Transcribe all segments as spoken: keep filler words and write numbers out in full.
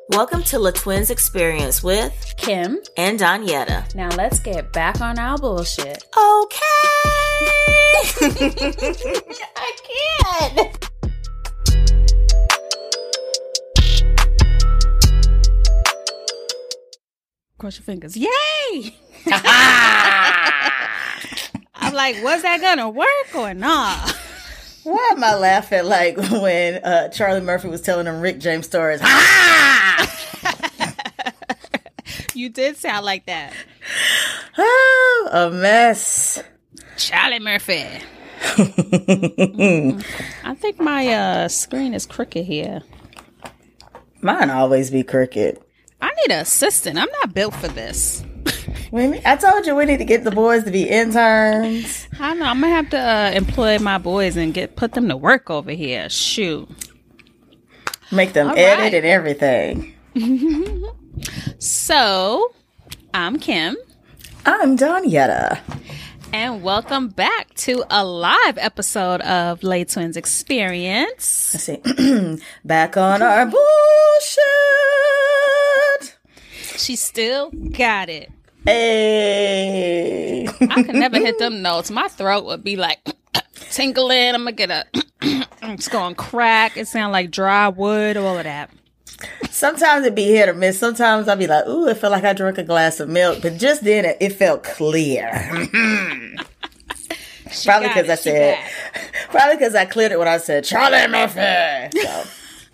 Welcome to La Twins Experience with Kim and Donyetta. Now let's get back on our bullshit. Okay. I can't. Cross your fingers. Yay! I'm like, was that gonna work or not? Why am I laughing like when uh, Charlie Murphy was telling them Rick James stories? Ha! You did sound like that. Oh, a mess. Charlie Murphy. mm-hmm. I think my uh, screen is crooked here. Mine always be crooked. I need an assistant. I'm not built for this. I told you we need to get the boys to be interns. I know. I'm gonna have to uh, employ my boys and get put them to work over here. Shoot. Make them All edit right. and everything. So, I'm Kim. I'm Donyetta. And welcome back to a live episode of Lay Twins Experience. Let's see. Back on our bullshit. She still got it. Hey. I could never hit them notes. My throat would be like tingling. I'm going to get a... it's going to crack. It sound like dry wood, all of that. Sometimes it be hit or miss. Sometimes I'll be like, ooh, it felt like I drank a glass of milk. But just then, it, it felt clear. Probably because I said... Probably because I cleared it when I said, Charlie Murphy. So...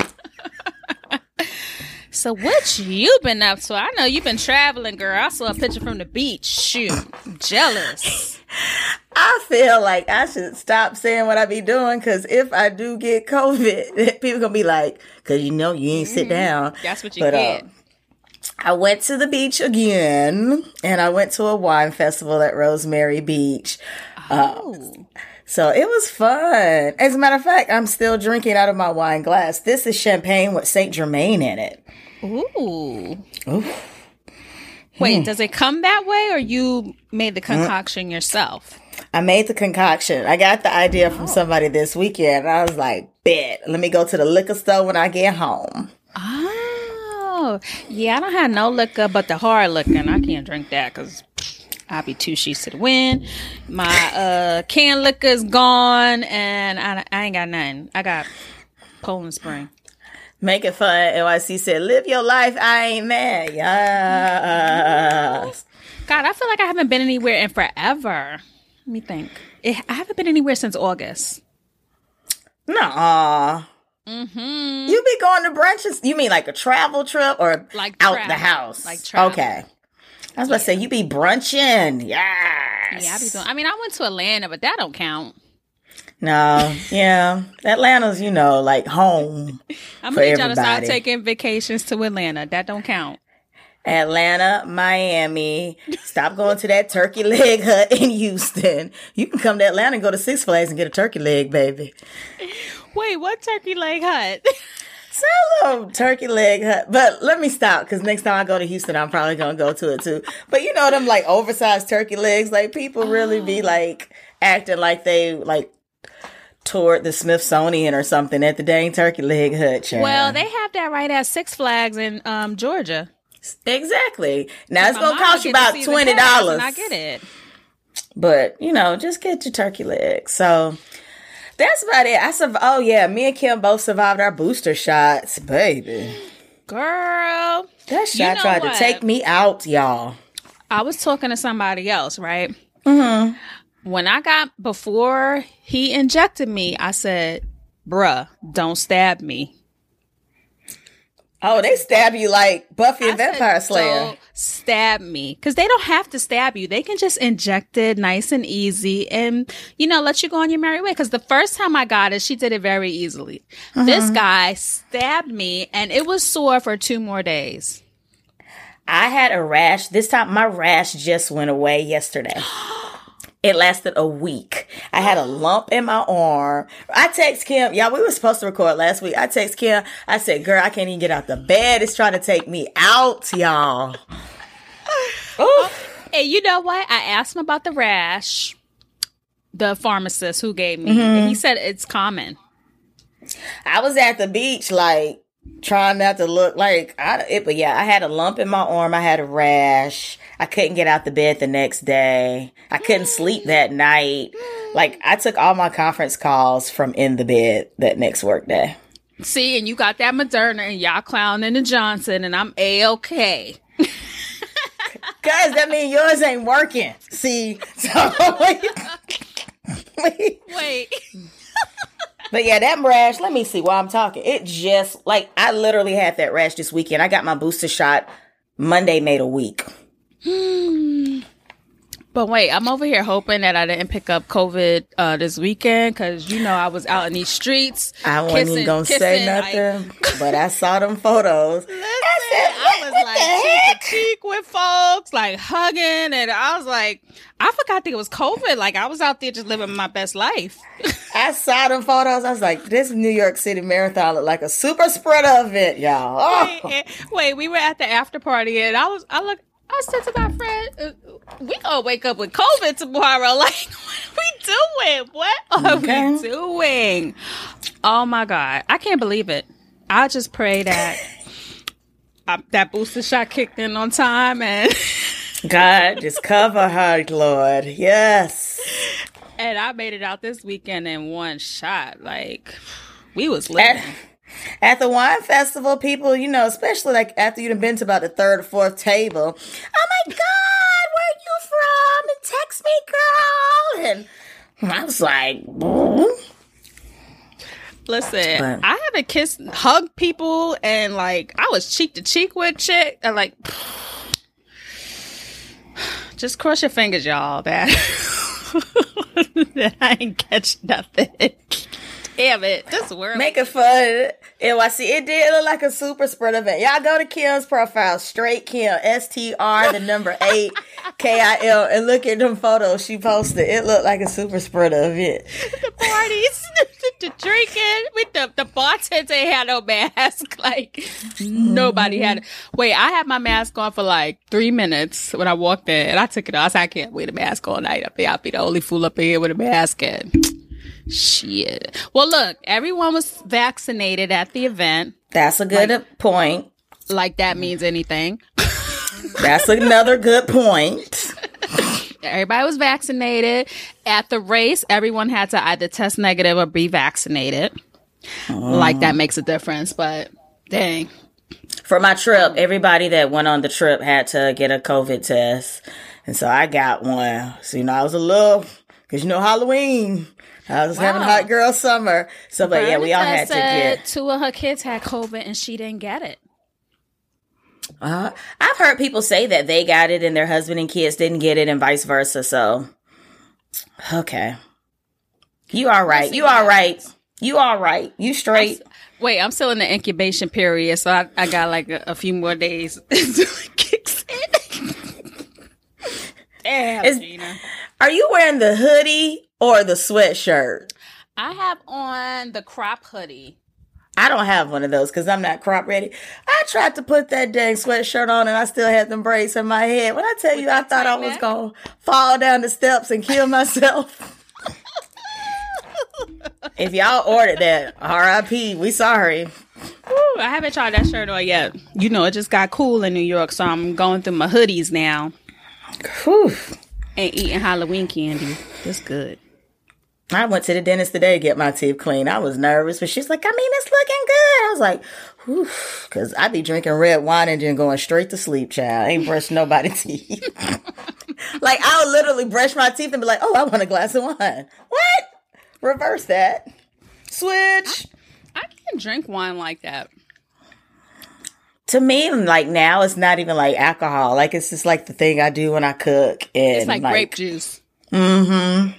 So what you been up to? I know you've been traveling, girl. I saw a picture from the beach. Shoot, jealous. I feel like I should stop saying what I be doing because if I do get COVID, people gonna be like, because you know you ain't mm-hmm. sit down. That's what you but, get. Uh, I went to the beach again, and I went to a wine festival at Rosemary Beach. Oh. Uh, So it was fun. As a matter of fact, I'm still drinking out of my wine glass. This is champagne with Saint Germain in it. Ooh. Ooh. Wait, hmm. does it come that way or you made the concoction mm. yourself? I made the concoction. I got the idea from oh. somebody this weekend. I was like, bet, let me go to the liquor store when I get home. Oh. Yeah, I don't have no liquor but the hard liquor, and I can't drink that because... I'll be two sheets to the wind. My uh, canned liquor is gone, and I, I ain't got nothing. I got Poland Spring. Make it fun. N Y C said, live your life. I ain't mad. Yes. God, I feel like I haven't been anywhere in forever. Let me think. It, I haven't been anywhere since August. Nuh-uh. Mm-hmm. You be going to brunches? You mean like a travel trip or like out travel. the house? Like travel. Okay. I was about yeah. to say, you be brunching. Yes. Yeah, I be doing. I mean, I went to Atlanta, but that don't count. No. Yeah. Atlanta's, you know, like home. I'm going to need y'all to start taking vacations to Atlanta. That don't count. Atlanta, Miami. Stop going to that turkey leg hut in Houston. You can come to Atlanta and go to Six Flags and get a turkey leg, baby. Wait, what turkey leg hut? Some little turkey leg hut. But let me stop because next time I go to Houston, I'm probably going to go to it too. But you know them like oversized turkey legs? Like people really be like acting like they like toured the Smithsonian or something at the dang turkey leg hut. Child. Well, they have that right at Six Flags in um, Georgia. Exactly. Now it's going to cost you about twenty dollars. I get it. But, you know, just get your turkey legs. So... That's about it. I survived. Oh, yeah. Me and Kim both survived our booster shots. Baby. Girl. That shot you know tried what? to take me out, y'all. I was talking to somebody else, right? Mm-hmm. When I got, before he injected me, I said, bruh, don't stab me. Oh, they stab you like Buffy and I Vampire said, Slayer. Don't stab me. Because they don't have to stab you. They can just inject it nice and easy and, you know, let you go on your merry way. Because the first time I got it, she did it very easily. Mm-hmm. This guy stabbed me and it was sore for two more days. I had a rash. This time, my rash just went away yesterday. It lasted a week. I had a lump in my arm. I text Kim. Y'all, we were supposed to record last week. I text Kim. I said, girl, I can't even get out the bed. It's trying to take me out, y'all. Oh, and you know what? I asked him about the rash, the pharmacist who gave me. Mm-hmm. And he said it's common. I was at the beach like trying not to look like I, it, but yeah, I had a lump in my arm. I had a rash. I couldn't get out the bed the next day. I couldn't sleep that night. Like, I took all my conference calls from in the bed that next work day. See, and you got that Moderna and y'all clowning the Johnson, and I'm A-okay. Guys, that means yours ain't working. See? So, wait. Wait. But yeah, that rash, let me see while I'm talking. It just, like, I literally had that rash this weekend. I got my booster shot Monday, made a week. Hmm. But wait, I'm over here hoping that I didn't pick up COVID uh, this weekend because, you know, I was out in these streets. I wasn't kissing, even going to say nothing, like, but I saw them photos. Listen, I, said, I was like cheek to cheek with folks, like hugging. And I was like, I forgot that it was COVID. Like, I was out there just living my best life. I saw them photos. I was like, this New York City Marathon looked like a super spreader event, y'all. Oh. Wait, wait, we were at the after party and I was, I look. I said to my friend, uh, we gonna wake up with COVID tomorrow. Like, what are we doing? What are okay. we doing? Oh my God. I can't believe it. I just pray that uh, that booster shot kicked in on time and God, just cover her, Lord. Yes. And I made it out this weekend in one shot. Like, we was living. At- At the wine festival, people, you know, especially like after you've been to about the third or fourth table, oh my God, where you from? And text me, girl. And I was like, mm. Listen, but, I haven't kissed, hugged people, and like I was cheek to cheek with chick, and like, just cross your fingers, y'all, that, that I ain't catch nothing. Damn it. This world. Make it fun. N Y C. It did look like a super spread event. Y'all go to Kim's profile, straight Kim, S T R, the number eight, K I M, and look at them photos she posted. It looked like a super spreader event. The parties, the drinking, with the, the bartender ain't had no mask. Like, nobody had it. Wait, I had my mask on for like three minutes when I walked in, and I took it off. I said, I can't wear the mask all night up here. I'll be the only fool up here with a mask in. Shit. Well, look, everyone was vaccinated at the event. That's a good like, point. Like that means anything. That's another good point. Everybody was vaccinated. At the race, everyone had to either test negative or be vaccinated. Um, like that makes a difference, but dang. For my trip, everybody that went on the trip had to get a COVID test. And so I got one. So, you know, I was a little, because, you know, Halloween. I was wow. having hot girl summer. So, but Bernadette yeah, we all had to get. Two of her kids had COVID and she didn't get it. Uh, I've heard people say that they got it and their husband and kids didn't get it and vice versa. So, okay. You all right. You all right. You all right. You straight. I'm, wait, I'm still in the incubation period. So I, I got like a, a few more days until it kicks in. Damn, Is, Gina. Are you wearing the hoodie or the sweatshirt? I have on the crop hoodie. I don't have one of those because I'm not crop ready. I tried to put that dang sweatshirt on and I still had them braids in my head. When I tell With you I thought I was going to fall down the steps and kill myself. If y'all ordered that, R I P, we sorry. Ooh, I haven't tried that shirt on yet. You know, it just got cool in New York, so I'm going through my hoodies now. Whew. And eating Halloween candy. That's good. I went to the dentist today to get my teeth cleaned. I was nervous, but she's like, I mean, it's looking good. I was like, whew, because I be drinking red wine and then going straight to sleep, child. I ain't brushed nobody's teeth. Like, I would literally brush my teeth and be like, oh, I want a glass of wine. What? Reverse that. Switch. I, I can't drink wine like that. To me, like now, it's not even like alcohol. Like, it's just like the thing I do when I cook. And it's like, like grape juice. Mm-hmm.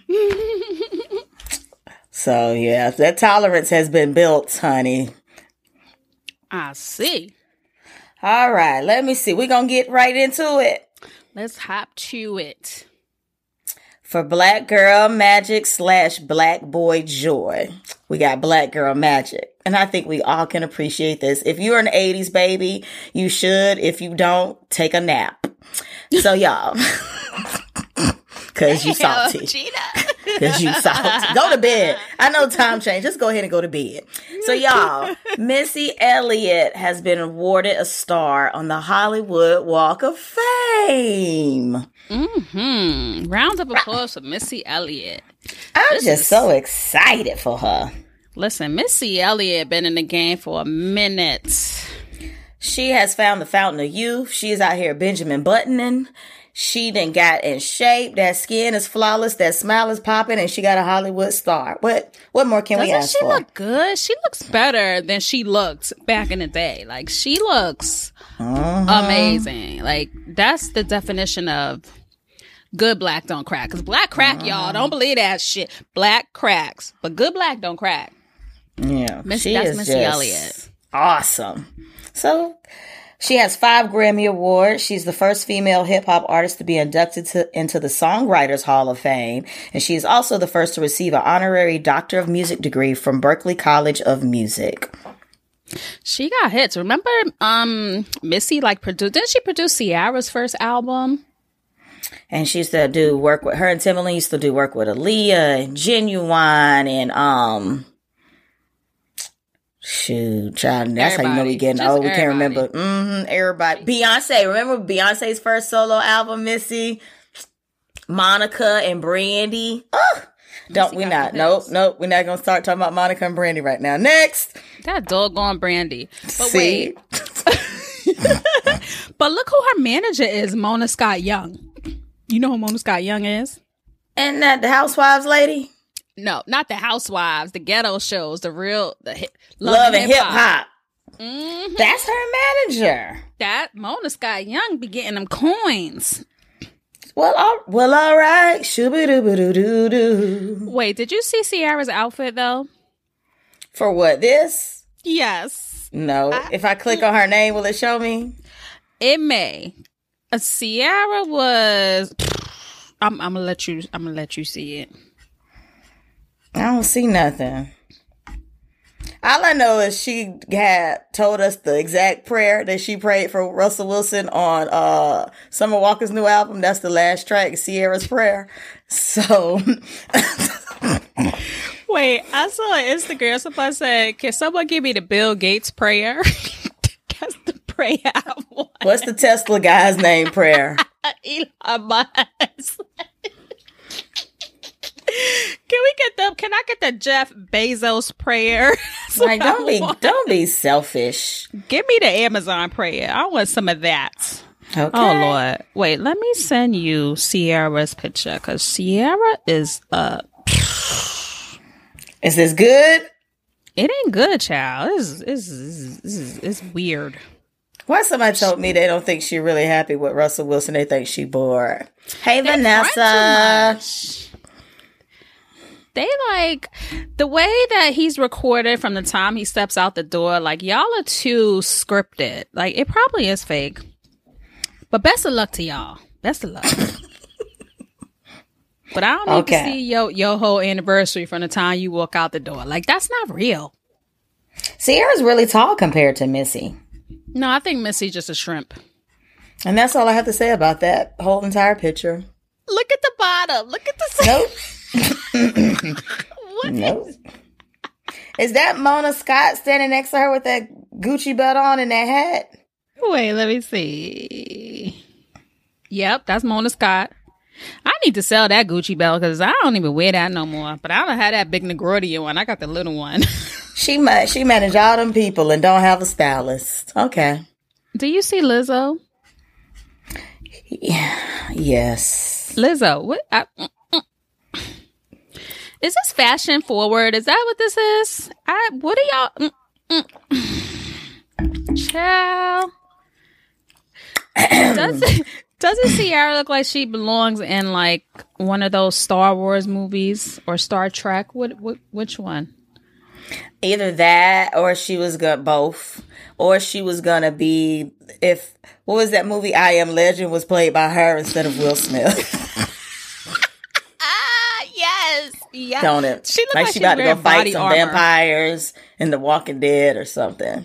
So, yeah, that tolerance has been built, honey. I see. All right, let me see. We're going to get right into it. Let's hop to it. For Black Girl Magic slash Black Boy Joy, we got Black Girl Magic. And I think we all can appreciate this. If you're an eighties baby, you should. If you don't, take a nap. So, y'all, because you salty. Gina. because you salty. Go to bed. I know time change. Just go ahead and go to bed. So, y'all, Missy Elliott has been awarded a star on the Hollywood Walk of Fame. Mm-hmm. Round of applause for Missy Elliott. I'm This just is- so excited for her. Listen, Missy Elliott been in the game for a minute. She has found the fountain of youth. She is out here Benjamin Buttoning. She done got in shape. That skin is flawless. That smile is popping, and she got a Hollywood star. What What more can we Doesn't ask she for? look good? She looks better than she looked back in the day. Like, she looks Uh-huh. amazing. Like, that's the definition of good black don't crack. Because black crack, y'all. Don't believe that shit. Black cracks. But good black don't crack. Yeah, Miss- she that's is Missy just Elliott. awesome. So she has five Grammy Awards. She's the first female hip hop artist to be inducted to, into the Songwriters Hall of Fame. And she is also the first to receive an honorary Doctor of Music degree from Berklee College of Music. She got hits. Remember, um, Missy, like, produced, didn't she produce Ciara's first album? And she used to do work with her and Timbaland used to do work with Aaliyah and Genuine and um shoot, child. That's how you know we Everybody. getting Just old. We can't everybody. remember. Mm-hmm, everybody. Beyonce. Remember Beyonce's first solo album, Missy? Monica and Brandy. Oh, don't we got not? some Nope, hits. nope. We're not gonna start talking about Monica and Brandy right now. Next. That doggone Brandy. But See? wait. But look who her manager is, Mona Scott Young. You know who Mona Scott Young is? And that the Housewives lady? No, not the Housewives, the ghetto shows, the real the hip, Love, and Hip Hop. Mhm. That's her manager. That Mona Scott Young be getting them coins. Well, all, well, all right. Shoo-ba-doo-ba-doo-doo-doo. Wait, did you see Ciara's outfit though? For what? This? Yes, No. If I click on her name, will it show me? it may. A Ciara was. I'm, I'm gonna let you. I'm gonna let you see it. I don't see nothing. All I know is she had told us the exact prayer that she prayed for Russell Wilson on uh, Summer Walker's new album. That's the last track, Ciara's prayer. So, Wait, I saw on Instagram somebody said, "Can someone give me the Bill Gates prayer?" That's the prayer I want. what's the Tesla guy's name prayer? Elon Musk. Can we get the? Can I get the Jeff Bezos prayer? That's Like, what I don't be, want. don't be selfish. Give me the Amazon prayer. I want some of that. Okay. Oh Lord! Wait, let me send you Ciara's picture because Ciara is uh, Is this good? it ain't good, child. This is this is, this is it's weird. Why somebody told me they don't think she really happy with Russell Wilson. They think she bored. Hey, They front Vanessa. too much. They like the way that he's recorded from the time he steps out the door. Like, y'all are too scripted. Like, it probably is fake. But best of luck to y'all. Best of luck. But I don't need Okay. to see your your whole anniversary from the time you walk out the door. Like, that's not real. Ciara's really tall compared to Missy. No, I think Missy's just a shrimp. And that's all I have to say about that whole entire picture. Look at the bottom. Look at the Nope. What Nope. Is that Mona Scott standing next to her with that Gucci belt on and that hat? Wait, let me see. Yep, that's Mona Scott. I need to sell that Gucci belt because I don't even wear that no more. But I don't have that big Negroidian one. I got the little one. She ma- she manage all them people and don't have a stylist. Okay. Do you see Lizzo? Yeah. Yes. Lizzo, what? I, mm, mm. Is this fashion forward? Is that what this is? I. What are y'all? Mm, mm. Child. Does it, doesn't Ciara look like she belongs in like one of those Star Wars movies or Star Trek? What? what which one? Either that or she was gonna both. Or she was gonna be if what was that movie I Am Legend was played by her instead of Will Smith. Ah, yes, yeah. Don't it? She looked like, like she she's about to go wearing fight body some armor. vampires in The Walking Dead or something.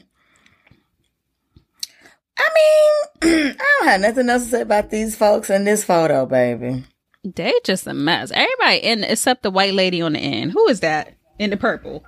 I mean, I don't have nothing else to say about these folks in this photo, baby. They just a mess. Everybody in except the white lady on the end. Who is that in the purple?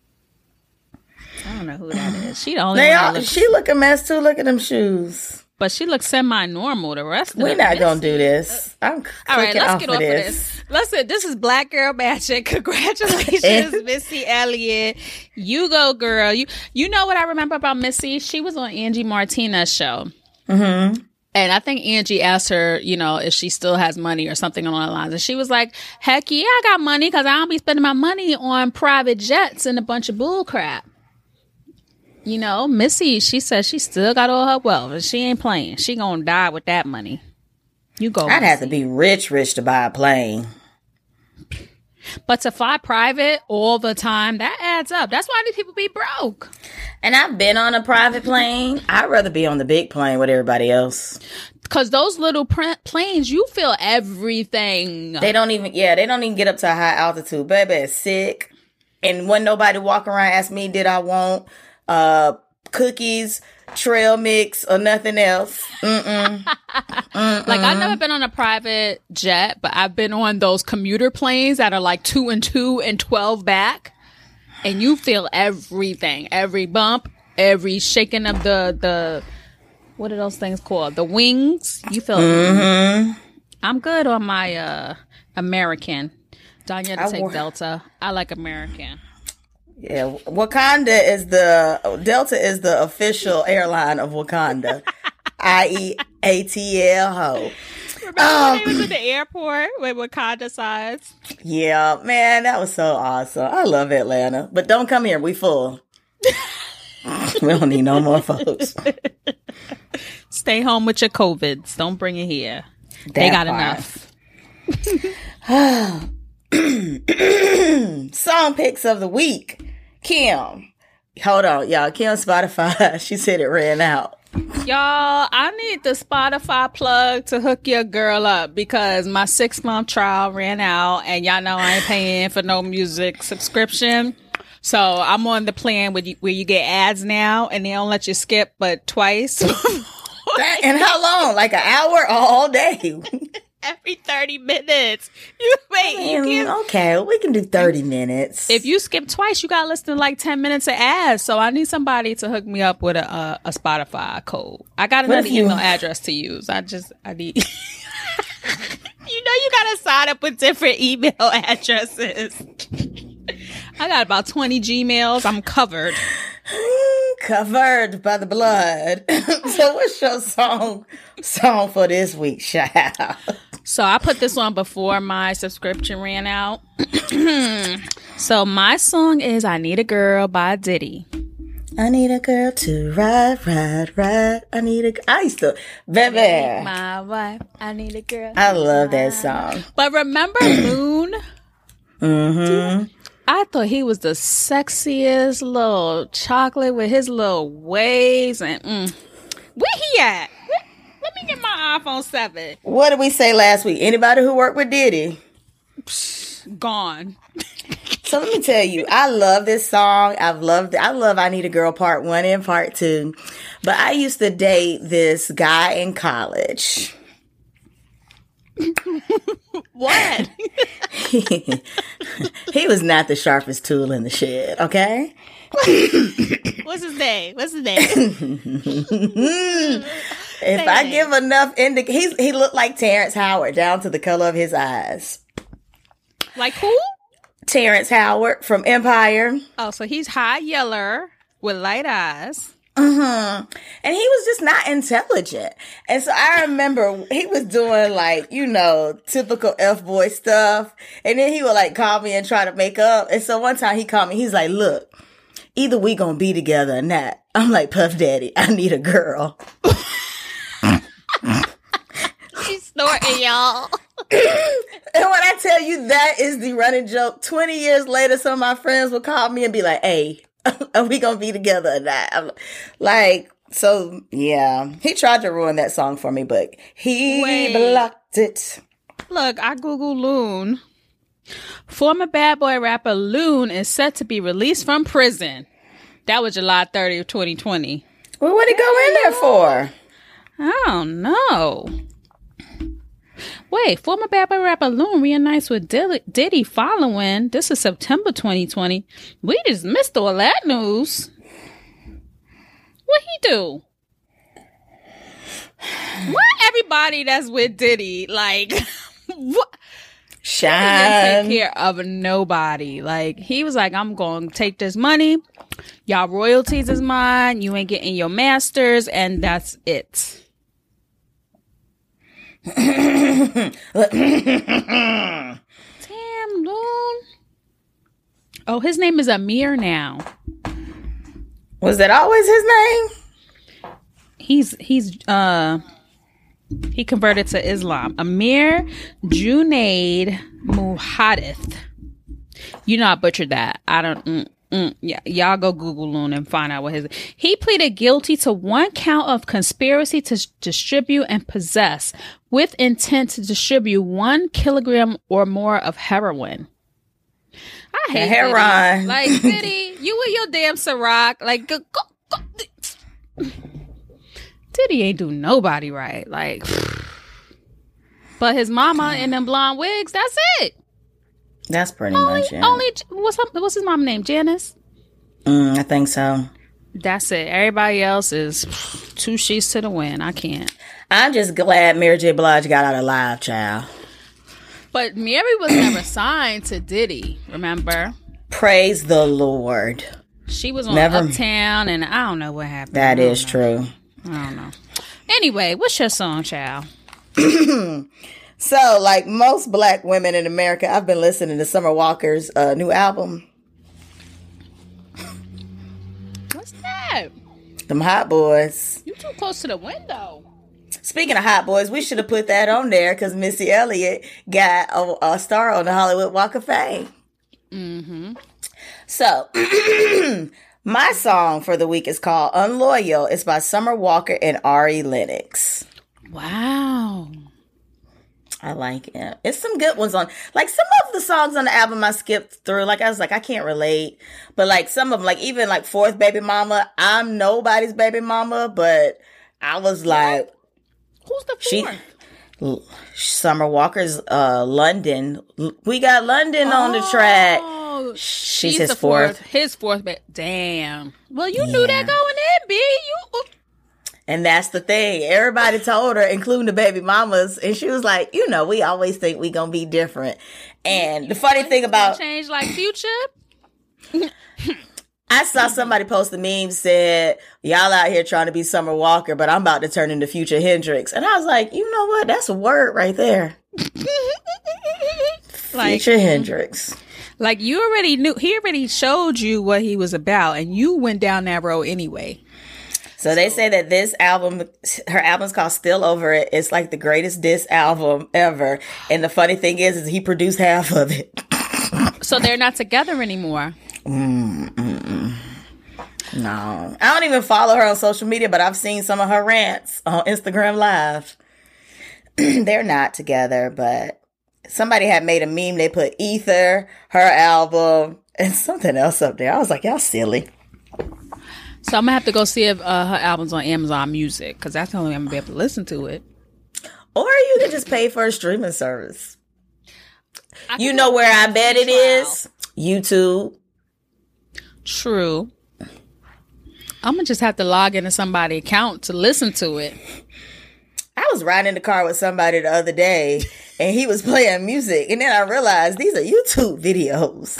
I don't know who that is. She the only They one. all, That looks, she look a mess too. Look at them shoes. but she looks semi-normal. The rest of We're them not messy. gonna do this. I'm All right, clicking let's off get of off this. of this. Listen, this is Black Girl Magic. Congratulations, Missy Elliott. You go, girl. You you know what I remember about Missy? She was on Angie Martinez's show. Mm-hmm. And I think Angie asked her, you know, if she still has money or something along the lines. And she was like, heck yeah, I got money because I don't be spending my money on private jets and a bunch of bull crap. You know, Missy, she says she still got all her wealth and she ain't playing. She gonna die with that money. You go. I'd Missy. have to be rich, rich to buy a plane. But to fly private all the time, that adds up. That's why these people be broke. And I've been on a private plane. I'd rather be on the big plane with everybody else. Because those little pr- planes, you feel everything. They don't even, yeah, they don't even get up to a high altitude. Baby, it's sick. And when nobody walk around ask me, did I want uh, cookies, trail mix, or nothing else? Mm-mm. Mm-mm. Like, I've never been on a private jet, but I've been on those commuter planes that are like two and two and twelve back. And you feel everything, every bump, every shaking of the, the what are those things called? The wings. You feel Mm-hmm. I'm good on my uh, American. Danya to I take wore- Delta. I like American. Yeah, Wakanda is the, Delta is the official airline of Wakanda. I E A T L ho. Remember Um, when they was at the airport with Wakanda signs? Yeah, man, that was so awesome. I love Atlanta. But don't come here. We full. We don't need no more folks. Stay home with your COVIDs. Don't bring it here. They got enough. Song picks of the week. Kim. Hold on, y'all. Kim Spotify. She said it ran out. Y'all, I need the Spotify plug to hook your girl up because my six month trial ran out and y'all know I ain't paying for no music subscription. So I'm on the plan where you, where you get ads now and they don't let you skip but twice. That, and how long? Like an hour or all day? Every thirty minutes. You wait, you Mm, can't. okay, we can do thirty minutes. If you skip twice, you got to listen to like ten minutes of ads. So I need somebody to hook me up with a a, a Spotify code. I got What another if you- email address to use. I just, I need. You know, you got to sign up with different email addresses. I got about twenty Gmails. I'm covered. Covered by the blood. So what's your song song for this week, child? So I put this on before my subscription ran out. So my song is I Need a Girl by Diddy. I need a girl to ride, ride, ride. I need a. I used to, baby. My wife, I need a girl. I love that song. But remember Moon? Mm-hmm. I thought he was the sexiest little chocolate with his little waves and mm. Where he at? Where, let me get my iPhone seven. What did we say last week? Anybody who worked with Diddy? Gone. So let me tell you, I love this song. I've loved I love I Need a Girl Part One and Part Two. But I used to date this guy in college. What? He was not the sharpest tool in the shed, okay? What's his name? What's his name? If I give enough indic, he's he looked like Terrence Howard down to the color of his eyes. Like who? Terrence Howard from Empire. Oh, so he's high yeller with light eyes. Mm-hmm. And he was just not intelligent. And so I remember he was doing like, you know, typical F-boy stuff. And then he would like call me and try to make up. And so one time he called me, he's like, look, either we gonna be together or not. I'm like, Puff Daddy, I need a girl. She's snorting, y'all. And when I tell you that is the running joke, twenty years later, some of my friends would call me and be like, hey, are we gonna be together or not? I'm like, so yeah, he tried to ruin that song for me, but he Wait. blocked it. Look, I Googled Loon. Former Bad Boy rapper Loon is set to be released from prison. That was July thirtieth, twenty twenty. Well, what did he go in there for? I don't know. Wait, former bad boy rapper Loon reunites with Diddy, Diddy following. This is September twenty twenty. We just missed all that news. What he do? What everybody that's with Diddy, like, what? Shine. He didn't take care of nobody. Like, he was like, I'm going to take this money. Y'all royalties is mine. You ain't getting your masters. And that's it. Damn, Loon. Oh, his name is Amir now. Was that always his name? He's he's uh he converted to Islam. Amir Junaid Muhadith. You know I butchered that. I don't. Mm, mm, yeah, y'all go Google Loon and find out what his. He pleaded guilty to one count of conspiracy to distribute and possess with intent to distribute one kilogram or more of heroin. I hate heroin. Diddy. Like Diddy, you and your damn Ciroc. Like go, go, go. Diddy ain't do nobody right. Like, but his mama in them blonde wigs. That's it. That's pretty only, much it. Only what's her, what's his mom name? Janice. Mm, I think so. That's it. Everybody else is two sheets to the wind. I can't. I'm just glad Mary J. Blige got out alive, child. But Mary was never signed to Diddy. Remember? Praise the Lord. She was on never. Uptown, and I don't know what happened. That is know. true. I don't know. Anyway, what's your song, child? So, like most black women in America, I've been listening to Summer Walker's uh, new album. What's that? Them Hot Boys. You too close to the window. Speaking of Hot Boys, we should have put that on there because Missy Elliott got a, a star on the Hollywood Walk of Fame. Mm-hmm. So, my song for the week is called Unloyal. It's by Summer Walker and Ari Lennox. Wow. I like it. It's some good ones on, like some of the songs on the album I skipped through. Like I was like, I can't relate. But like some of them, like even like Fourth Baby Mama, I'm nobody's baby mama, but I was like, who's the fourth? She, Summer Walker's uh, London. We got London oh, on the track. She's, she's his fourth. fourth. His fourth. Ba- Damn. Well, you yeah. knew that going in, B. You. And that's the thing. Everybody told her, including the baby mamas, and she was like, you know, we always think we gonna be different. And the funny thing about change like Future. I saw somebody post a meme said, y'all out here trying to be Summer Walker, but I'm about to turn into Future Hendrix. And I was like, you know what? That's a word right there. Like, Future Hendrix. Like you already knew, he already showed you what he was about, and you went down that road anyway. So they say that this album, her album's called Still Over It. It's like the greatest diss album ever. And the funny thing is, is he produced half of it. So they're not together anymore. Mm, mm, mm. No. I don't even follow her on social media, but I've seen some of her rants on Instagram Live. They're not together, but somebody had made a meme. They put Ether, her album, and something else up there. I was like, y'all silly. So I'm gonna have to go see if uh, her album's on Amazon Music because that's the only way I'm gonna be able to listen to it. Or you could just pay for a streaming service. You know where I bet it is? YouTube. True. I'm gonna just have to log into somebody's account to listen to it. I was riding in the car with somebody the other day and he was playing music, and then I realized these are YouTube videos.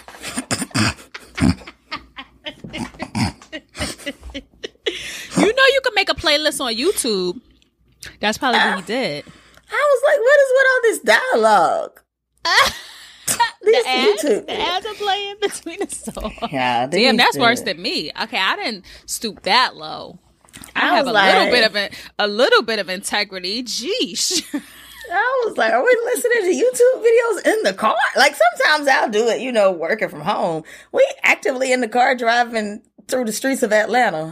You know you can make a playlist on YouTube. That's probably what he did. I was like, what is with all this dialogue? the, ads, the ads are playing between the songs. Yeah, damn, that's did. worse than me. Okay, I didn't stoop that low. I, I have a like, little bit of a, a little bit of integrity. Jeesh. I was like, are we listening to YouTube videos in the car? Like sometimes I'll do it, you know, working from home. We actively in the car driving through the streets of Atlanta.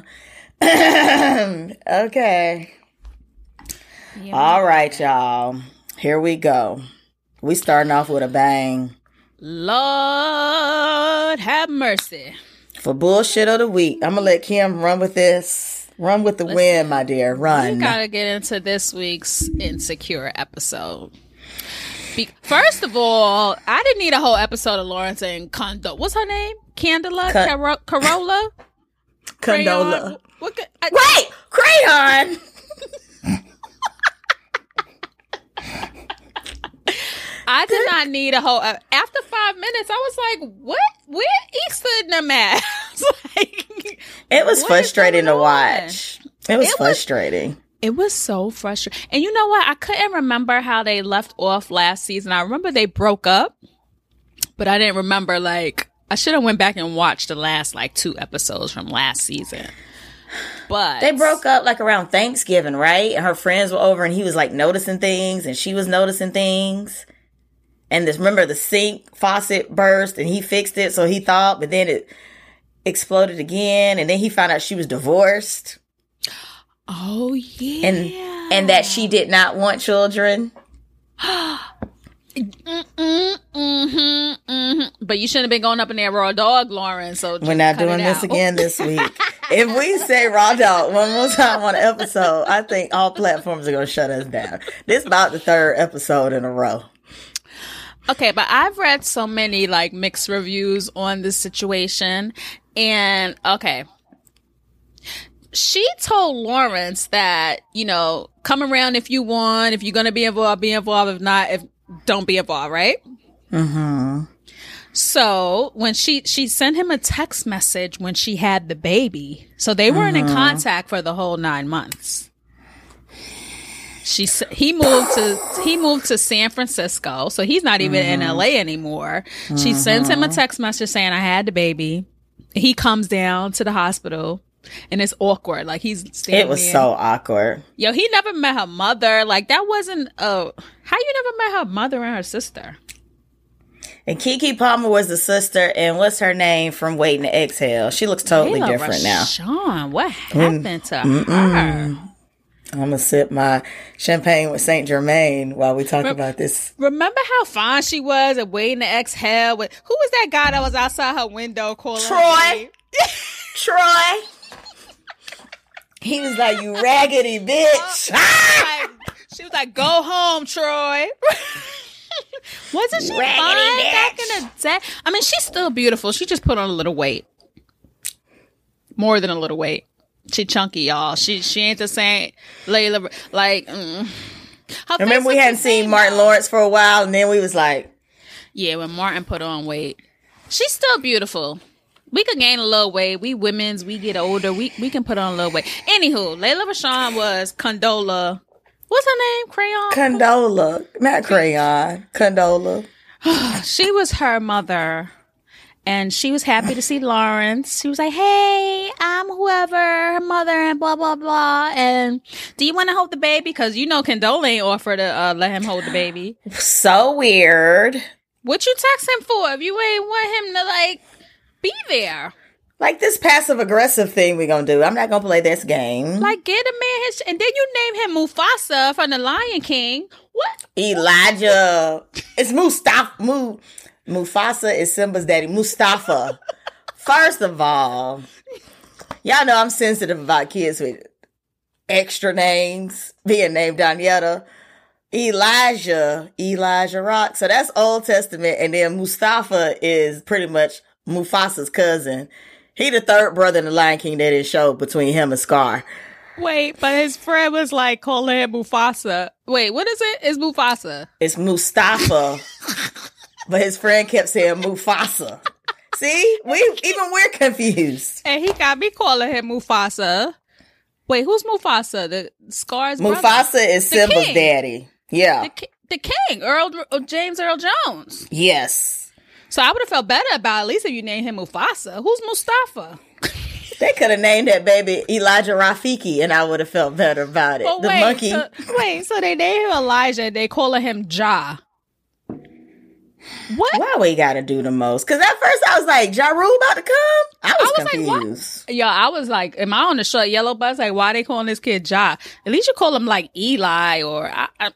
Okay. Yeah. All right, y'all. Here we go. We starting off with a bang. Lord have mercy. For bullshit of the week, I'm going to let Kim run with this. Run with the Listen, wind, my dear. Run. We got to get into this week's Insecure episode. Be- First of all, I didn't need a whole episode of Lawrence and Condo. What's her name? Candela? Con- Caro- Carola? Condola. What could, I- Wait! Crayon! I did not need a whole. Uh, after five minutes, I was like, "What? Where Easter in them at?" like, it was frustrating to on? watch. It was It was- frustrating. It was so frustrating. And you know what? I couldn't remember how they left off last season. I remember they broke up, but I didn't remember, like, I should have went back and watched the last, like, two episodes from last season. But They broke up like around Thanksgiving, right? And her friends were over and he was like noticing things and she was noticing things. And this, remember the sink faucet burst and he fixed it, so he thought, but then it exploded again. And then he found out she was divorced. Oh, yeah. And and that she did not want children. Mm-mm, mm-hmm, mm-hmm. But you shouldn't have been going up in there raw dog, Lauren. So We're not doing this out. again this week. If we say raw dog one more time on an episode, I think all platforms are going to shut us down. This is about the third episode in a row. Okay, but I've read so many like mixed reviews on this situation. And okay. She told Lawrence that, you know, come around if you want. If you're going to be involved, be involved. If not, if don't be involved, right? Mm-hmm. So when she, she sent him a text message when she had the baby. So they weren't mm-hmm. in contact for the whole nine months. She he moved to he moved to San Francisco, so he's not even mm-hmm. in L A anymore. Mm-hmm. She sends him a text message saying, "I had the baby." He comes down to the hospital, and it's awkward. Like he's standing It was there. so awkward. Yo, he never met her mother. Like that wasn't a. How you never met her mother and her sister? And Keke Palmer was the sister, and what's her name from Waiting to Exhale? She looks totally Layla different now. Rashawn, what happened mm. to Mm-mm. her? I'm going to sip my champagne with Saint Germain while we talk Re- about this. Remember how fine she was at Waiting to Exhale? With, who was that guy that was outside her window calling Troy. Troy. He was like, you raggedy bitch. Oh, like, she was like, go home, Troy. Wasn't she raggedy fine bitch. back in the day? I mean, she's still beautiful. She just put on a little weight. More than a little weight. She chunky, y'all. She she ain't the same Layla. Like, mm. Remember we hadn't seen Martin though. Lawrence for a while, and then we was like, yeah, when Martin put on weight, she's still beautiful. We could gain a little weight. We women's, we get older. We we can put on a little weight. Anywho, Layla Rashawn was Condola. What's her name? Crayon. Condola, not Crayon. Condola. She was her mother. And she was happy to see Lawrence. She was like, hey, I'm whoever, her mother, and blah, blah, blah. And do you want to hold the baby? Because you know Condola ain't offered to uh, let him hold the baby. So weird. What you text him for if you ain't want him to, like, be there? Like this passive-aggressive thing we gonna do. I'm not gonna play this game. Like, get a man his... And then you name him Mufasa from The Lion King. What? Elijah. It's Mustafa. Mu... Mufasa is Simba's daddy. Mustafa. First of all, y'all know I'm sensitive about kids with extra names being named Danietta. Elijah, Elijah Rock. So that's Old Testament. And then Mustafa is pretty much Mufasa's cousin. He the third brother in the Lion King that didn't show between him and Scar. Wait, but his friend was like calling him Mufasa. Wait, what is it? It's Mufasa. It's Mustafa. But his friend kept saying Mufasa. See? We even we're confused. And he got me calling him Mufasa. Wait, who's Mufasa? The Scar's Mufasa brother? is The Simba's king. daddy. Yeah. The, ki- the king, Earl James Earl Jones. Yes. So I would have felt better about at least if you named him Mufasa. Who's Mustafa? They could have named that baby Elijah Rafiki, and I would have felt better about it. But the wait, monkey. So, wait, so they named him Elijah and they calling him Ja. What? Why we gotta do the most? Because at first I was like, Ja Rule about to come? I was, I was confused. Like, Yo, I was like, am I on the short yellow bus? Like, why they calling this kid Ja? At least you call him like Eli or... I, I...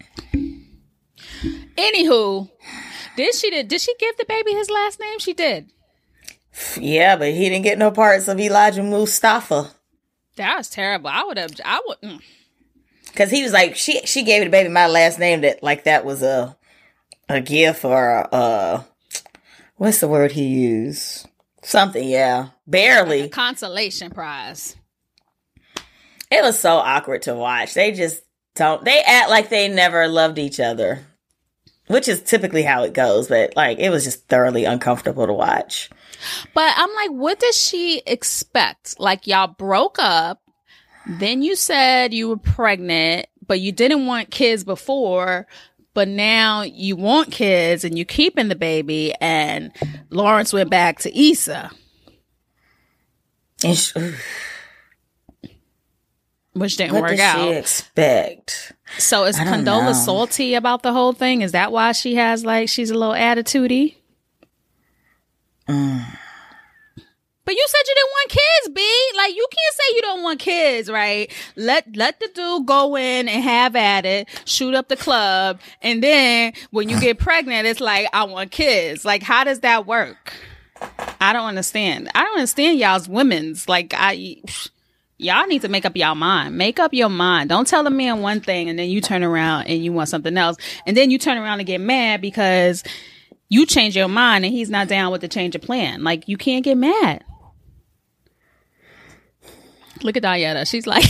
Anywho, did she did, did she give the baby his last name? She did. Yeah, but he didn't get no parts of Elijah Mustafa. That was terrible. I would have... I would... Mm. Because he was like, she she gave the baby my last name, that like that was a a gift or uh, what's the word he used? Something, yeah, barely like a consolation prize. It was so awkward to watch. They just don't. They act like they never loved each other, which is typically how it goes. But like, it was just thoroughly uncomfortable to watch. But I'm like, what does she expect? Like, y'all broke up. Then you said you were pregnant, but you didn't want kids before. But now you want kids and you're keeping the baby. And Lawrence went back to Issa. And she, which didn't what work did out. She expect? So is I don't Condola know. salty about the whole thing? Is that why she has like she's a little attitudey? Mm. But you said you didn't want kids, B. Like, you can't say you don't want kids, right? Let let the dude go in and have at it, shoot up the club, and then when you get pregnant, it's like, I want kids. Like, how does that work? I don't understand. I don't understand y'all's women's. Like, I y'all need to make up y'all mind. Make up your mind. Don't tell a man one thing and then you turn around and you want something else. And then you turn around and get mad because you change your mind and he's not down with the change of plan. Like, you can't get mad. Look at Diana. She's like,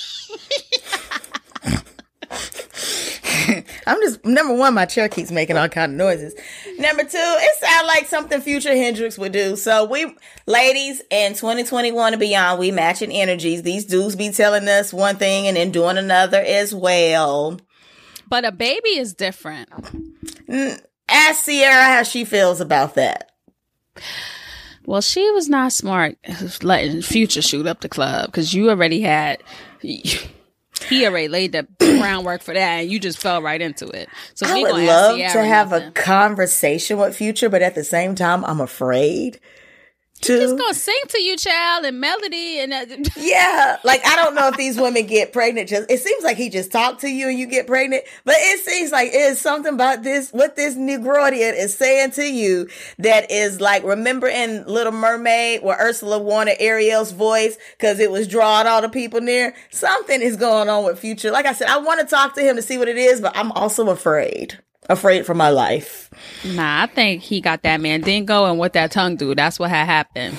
I'm just, number one, my chair keeps making all kind of noises. Number two, it sounds like something Future Hendrix would do. So we, ladies, in twenty twenty-one and beyond, we matching energies. These dudes be telling us one thing and then doing another as well. but a baby is different. Ask Sierra how she feels about that. Well, she was not smart letting Future shoot up the club because you already had, he already laid the groundwork for that and you just fell right into it. So I we would gonna love ask to Sierra have nothing. a conversation with Future, but at the same time, I'm afraid to. Just gonna sing to you, child, and melody and uh, Yeah, like I don't know if these women get pregnant. Just it seems like he just talked to you and you get pregnant, but it seems like it is something about this what this Negroidian is saying to you that is like, remember in Little Mermaid where Ursula wanted Ariel's voice because it was drawing all the people near. Something is going on with Future. Like I said, I want to talk to him to see what it is, but I'm also afraid, afraid for my life. nah, I think he got that man dingo and what that tongue do. That's what had happened.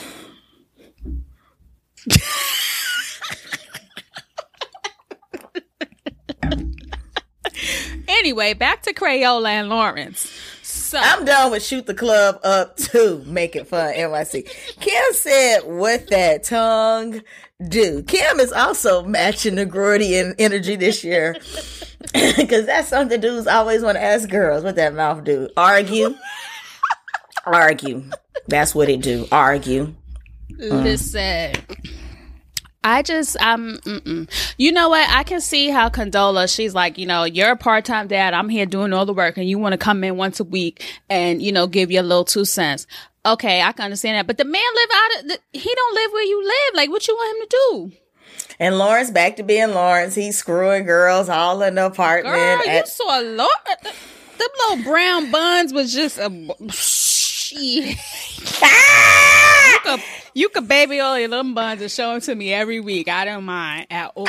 Anyway, back to Crayola and Lawrence. So I'm done with Shoot the Club Up to Make It Fun N Y C. Kim said, what that tongue do? Kim is also matching the Gordian energy this year. Because that's something dudes always want to ask girls. What that mouth do? Argue. Argue. That's what it do. Argue. listen, I just, um, mm-mm. You know what? I can see how Condola, she's like, you know, you're a part-time dad. I'm here doing all the work and you want to come in once a week and, you know, give your little two cents. Okay, I can understand that. But the man live out of, the, he don't live where you live. Like, what you want him to do? And Lawrence, back to being Lawrence. He's screwing girls all in the apartment. Girl, you at- saw Lawrence. Them little brown buns was just a, shit. You could, you could baby all your little buns and show them to me every week. I don't mind at all.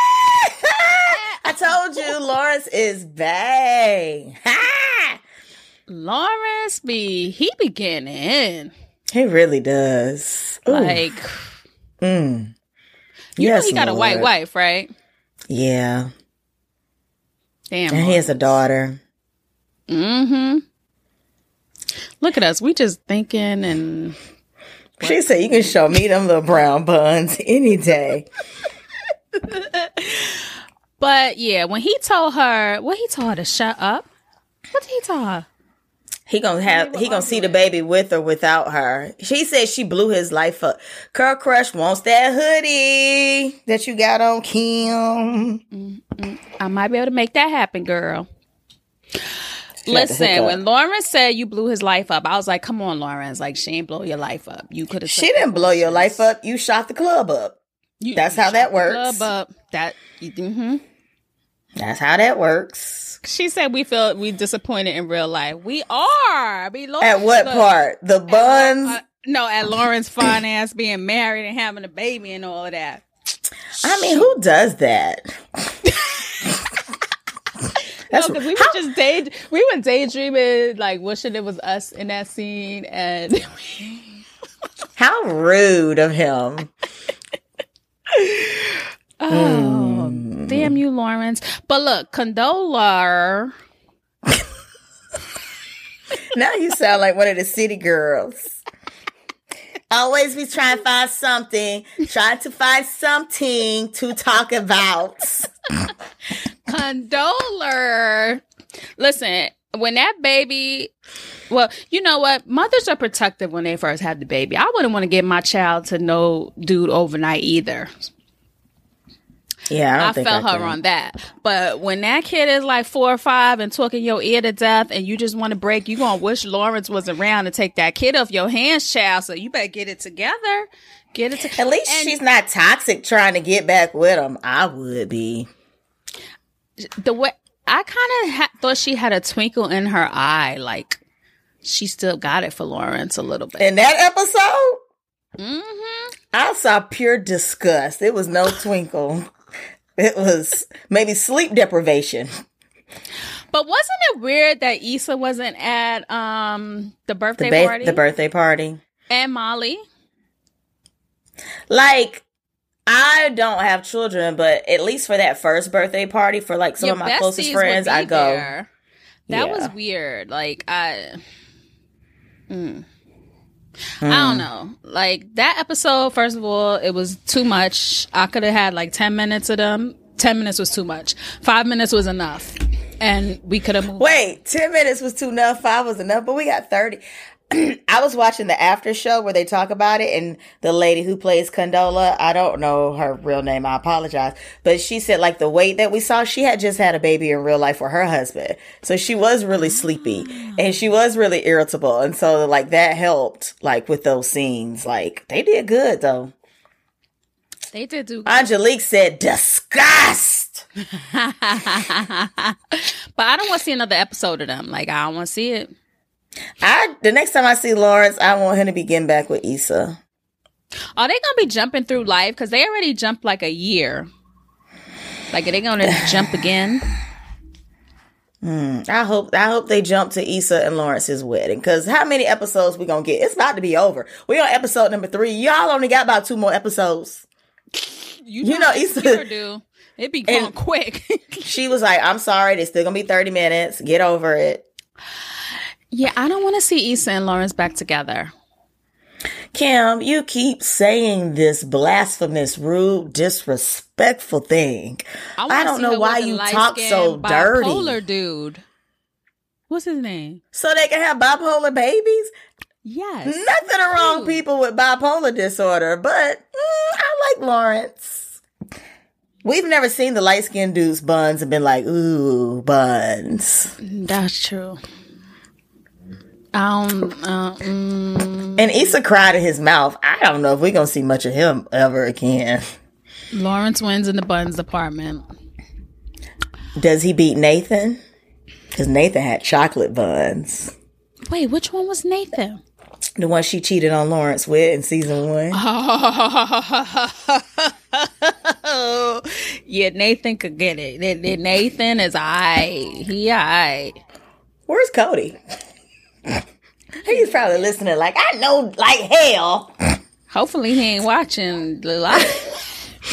I told you, Lawrence is bae. Lawrence be, he be getting in. He really does. Ooh. Like, Mm. you Yes, know he got a white Lord. wife, right? Yeah. Damn. And he has a daughter. Mm-hmm. Look at us. We just thinking and... She said, you can show me them little brown buns any day. But yeah, when he told her, what he told her to shut up? What did he tell her? He gonna have, he gonna see the baby with or without her. She said she blew his life up. Curl Crush wants that hoodie that you got on, Kim. Mm-mm. I might be able to make that happen, girl. She had to hook Listen, up. when Lawrence said you blew his life up, I was like, come on, Lawrence. Like, she ain't blow your life up. You could have. She didn't blow your life up. You shot the club up. You, That's you how shot that the works. Club up. That, mm-hmm. That's how that works. She said we feel we disappointed in real life. We are. We lo- At what look, part? The buns? Uh, no, at Lawrence finance being married and having a baby and all of that. I mean, who does that? That's no, because we how, were just day we were daydreaming, like wishing it was us in that scene, and how rude of him. Oh, mm. Damn you, Lawrence. But look, Condola. Now you sound like one of the city girls. Always be trying to find something, trying to find something to talk about. Condola. Listen, when that baby, well, you know what? Mothers are protective when they first have the baby. I wouldn't want to give my child to no dude overnight either. Yeah, I, don't I think felt I her can. on that. But when that kid is like four or five and talking your ear to death and you just want to break, you going to wish Lawrence was around to take that kid off your hands, child. So you better get it together. Get it together. At least and she's not toxic trying to get back with him. I would be. The way I kind of ha- thought she had a twinkle in her eye. Like she still got it for Lawrence a little bit. In that episode, Mm-hmm. I saw pure disgust. It was no twinkle. It was maybe sleep deprivation. But wasn't it weird that Issa wasn't at um the birthday The, ba- party? the birthday party. And Molly? Like, I don't have children, but at least for that first birthday party, for like some Your of my besties closest would friends, be I go. there. That Yeah. was weird. Like, I... Mm. Mm. I don't know. Like, that episode, first of all, it was too much. I could have had like ten minutes of them. ten minutes was too much. Five minutes was enough. And we could have moved. Wait, ten minutes was too enough. Five was enough, but we got thirty. I was watching the after show where they talk about it, and the lady who plays Condola, I don't know her real name, I apologize, but she said like the weight that we saw, she had just had a baby in real life with her husband, so she was really sleepy and she was really irritable, and so like that helped like with those scenes. Like they did good though. They did do good. Angelique said disgust. But I don't want to see another episode of them. Like, I don't want to see it. I the next time I see Lawrence, I want him to be getting back with Issa. Are they gonna be jumping through life? Because they already jumped like a year. Like, are they gonna jump again? Hmm. I hope I hope they jump to Issa and Lawrence's wedding. Because how many episodes we gonna get? It's about to be over. We on episode number three. Y'all only got about two more episodes. You, You know, know Issa- Issa do. It be going And- quick. She was like, "I'm sorry, it's still gonna be thirty minutes. Get over it." Yeah, I don't want to see Issa and Lawrence back together. Kim, you keep saying this blasphemous, rude, disrespectful thing. I, wanna I don't see know her why with a you talk so light-skinned dirty. bipolar dude. What's his name? So they can have bipolar babies? Yes. Nothing wrong Dude. with people with bipolar disorder, but mm, I like Lawrence. We've never seen the light-skinned dude's buns and been like, ooh, buns. That's true. Um, uh, mm, And Issa cried in his mouth. I don't know if we're going to see much of him ever again. Lawrence wins in the buns department. Does he beat Nathan? Because Nathan had chocolate buns. Wait, which one was Nathan? The one she cheated on Lawrence with in season one. Oh, yeah, Nathan could get it. Th- th- Nathan is aight. He aight. Where's Cody? He's probably listening like, I know like hell. Hopefully he ain't watching the live.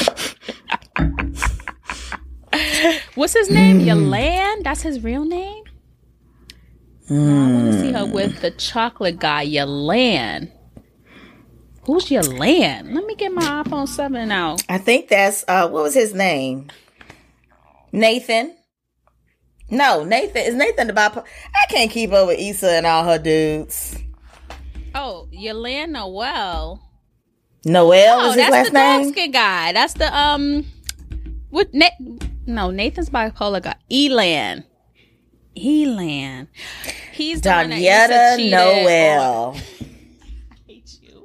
What's his name? Yalan? That's his real name? No, I want to see her with the chocolate guy, Yalan. Who's Yalan? Let me get my iPhone seven out. I think that's, uh, what was his name? Nathan? No, Nathan. Is Nathan the bipolar? I can't keep up with Issa and all her dudes. Oh, Yalan Noel. Noel Oh, is his that's last the name? dark skin guy. That's the um, what? Na- no, Nathan's bipolar guy. Elan. Elan. He's the one that Issa Donyetta cheated Noel. on. I hate you.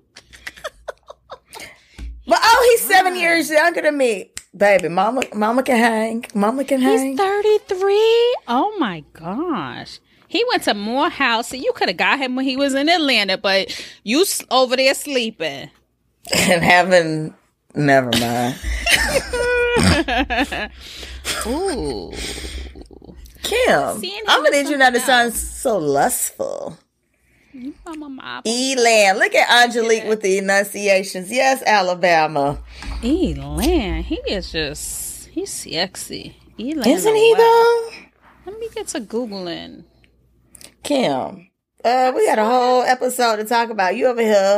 But oh, he's seven years younger than me. Baby, mama mama can hang. Mama can hang. He's thirty-three. Oh my gosh. He went to Morehouse. So you could have got him when he was in Atlanta, but you s- over there sleeping. And having, never mind. Ooh. Kim, Seeing him I'm gonna is need you not to something sound else. so lustful. You know my mom. Elan, look at Angelique with the enunciations. Yes, Alabama. Elan, he is just, he's sexy. Elan, Isn't he though? Let me get to Googling. Kim, uh, we got a whole episode to talk about. You over here.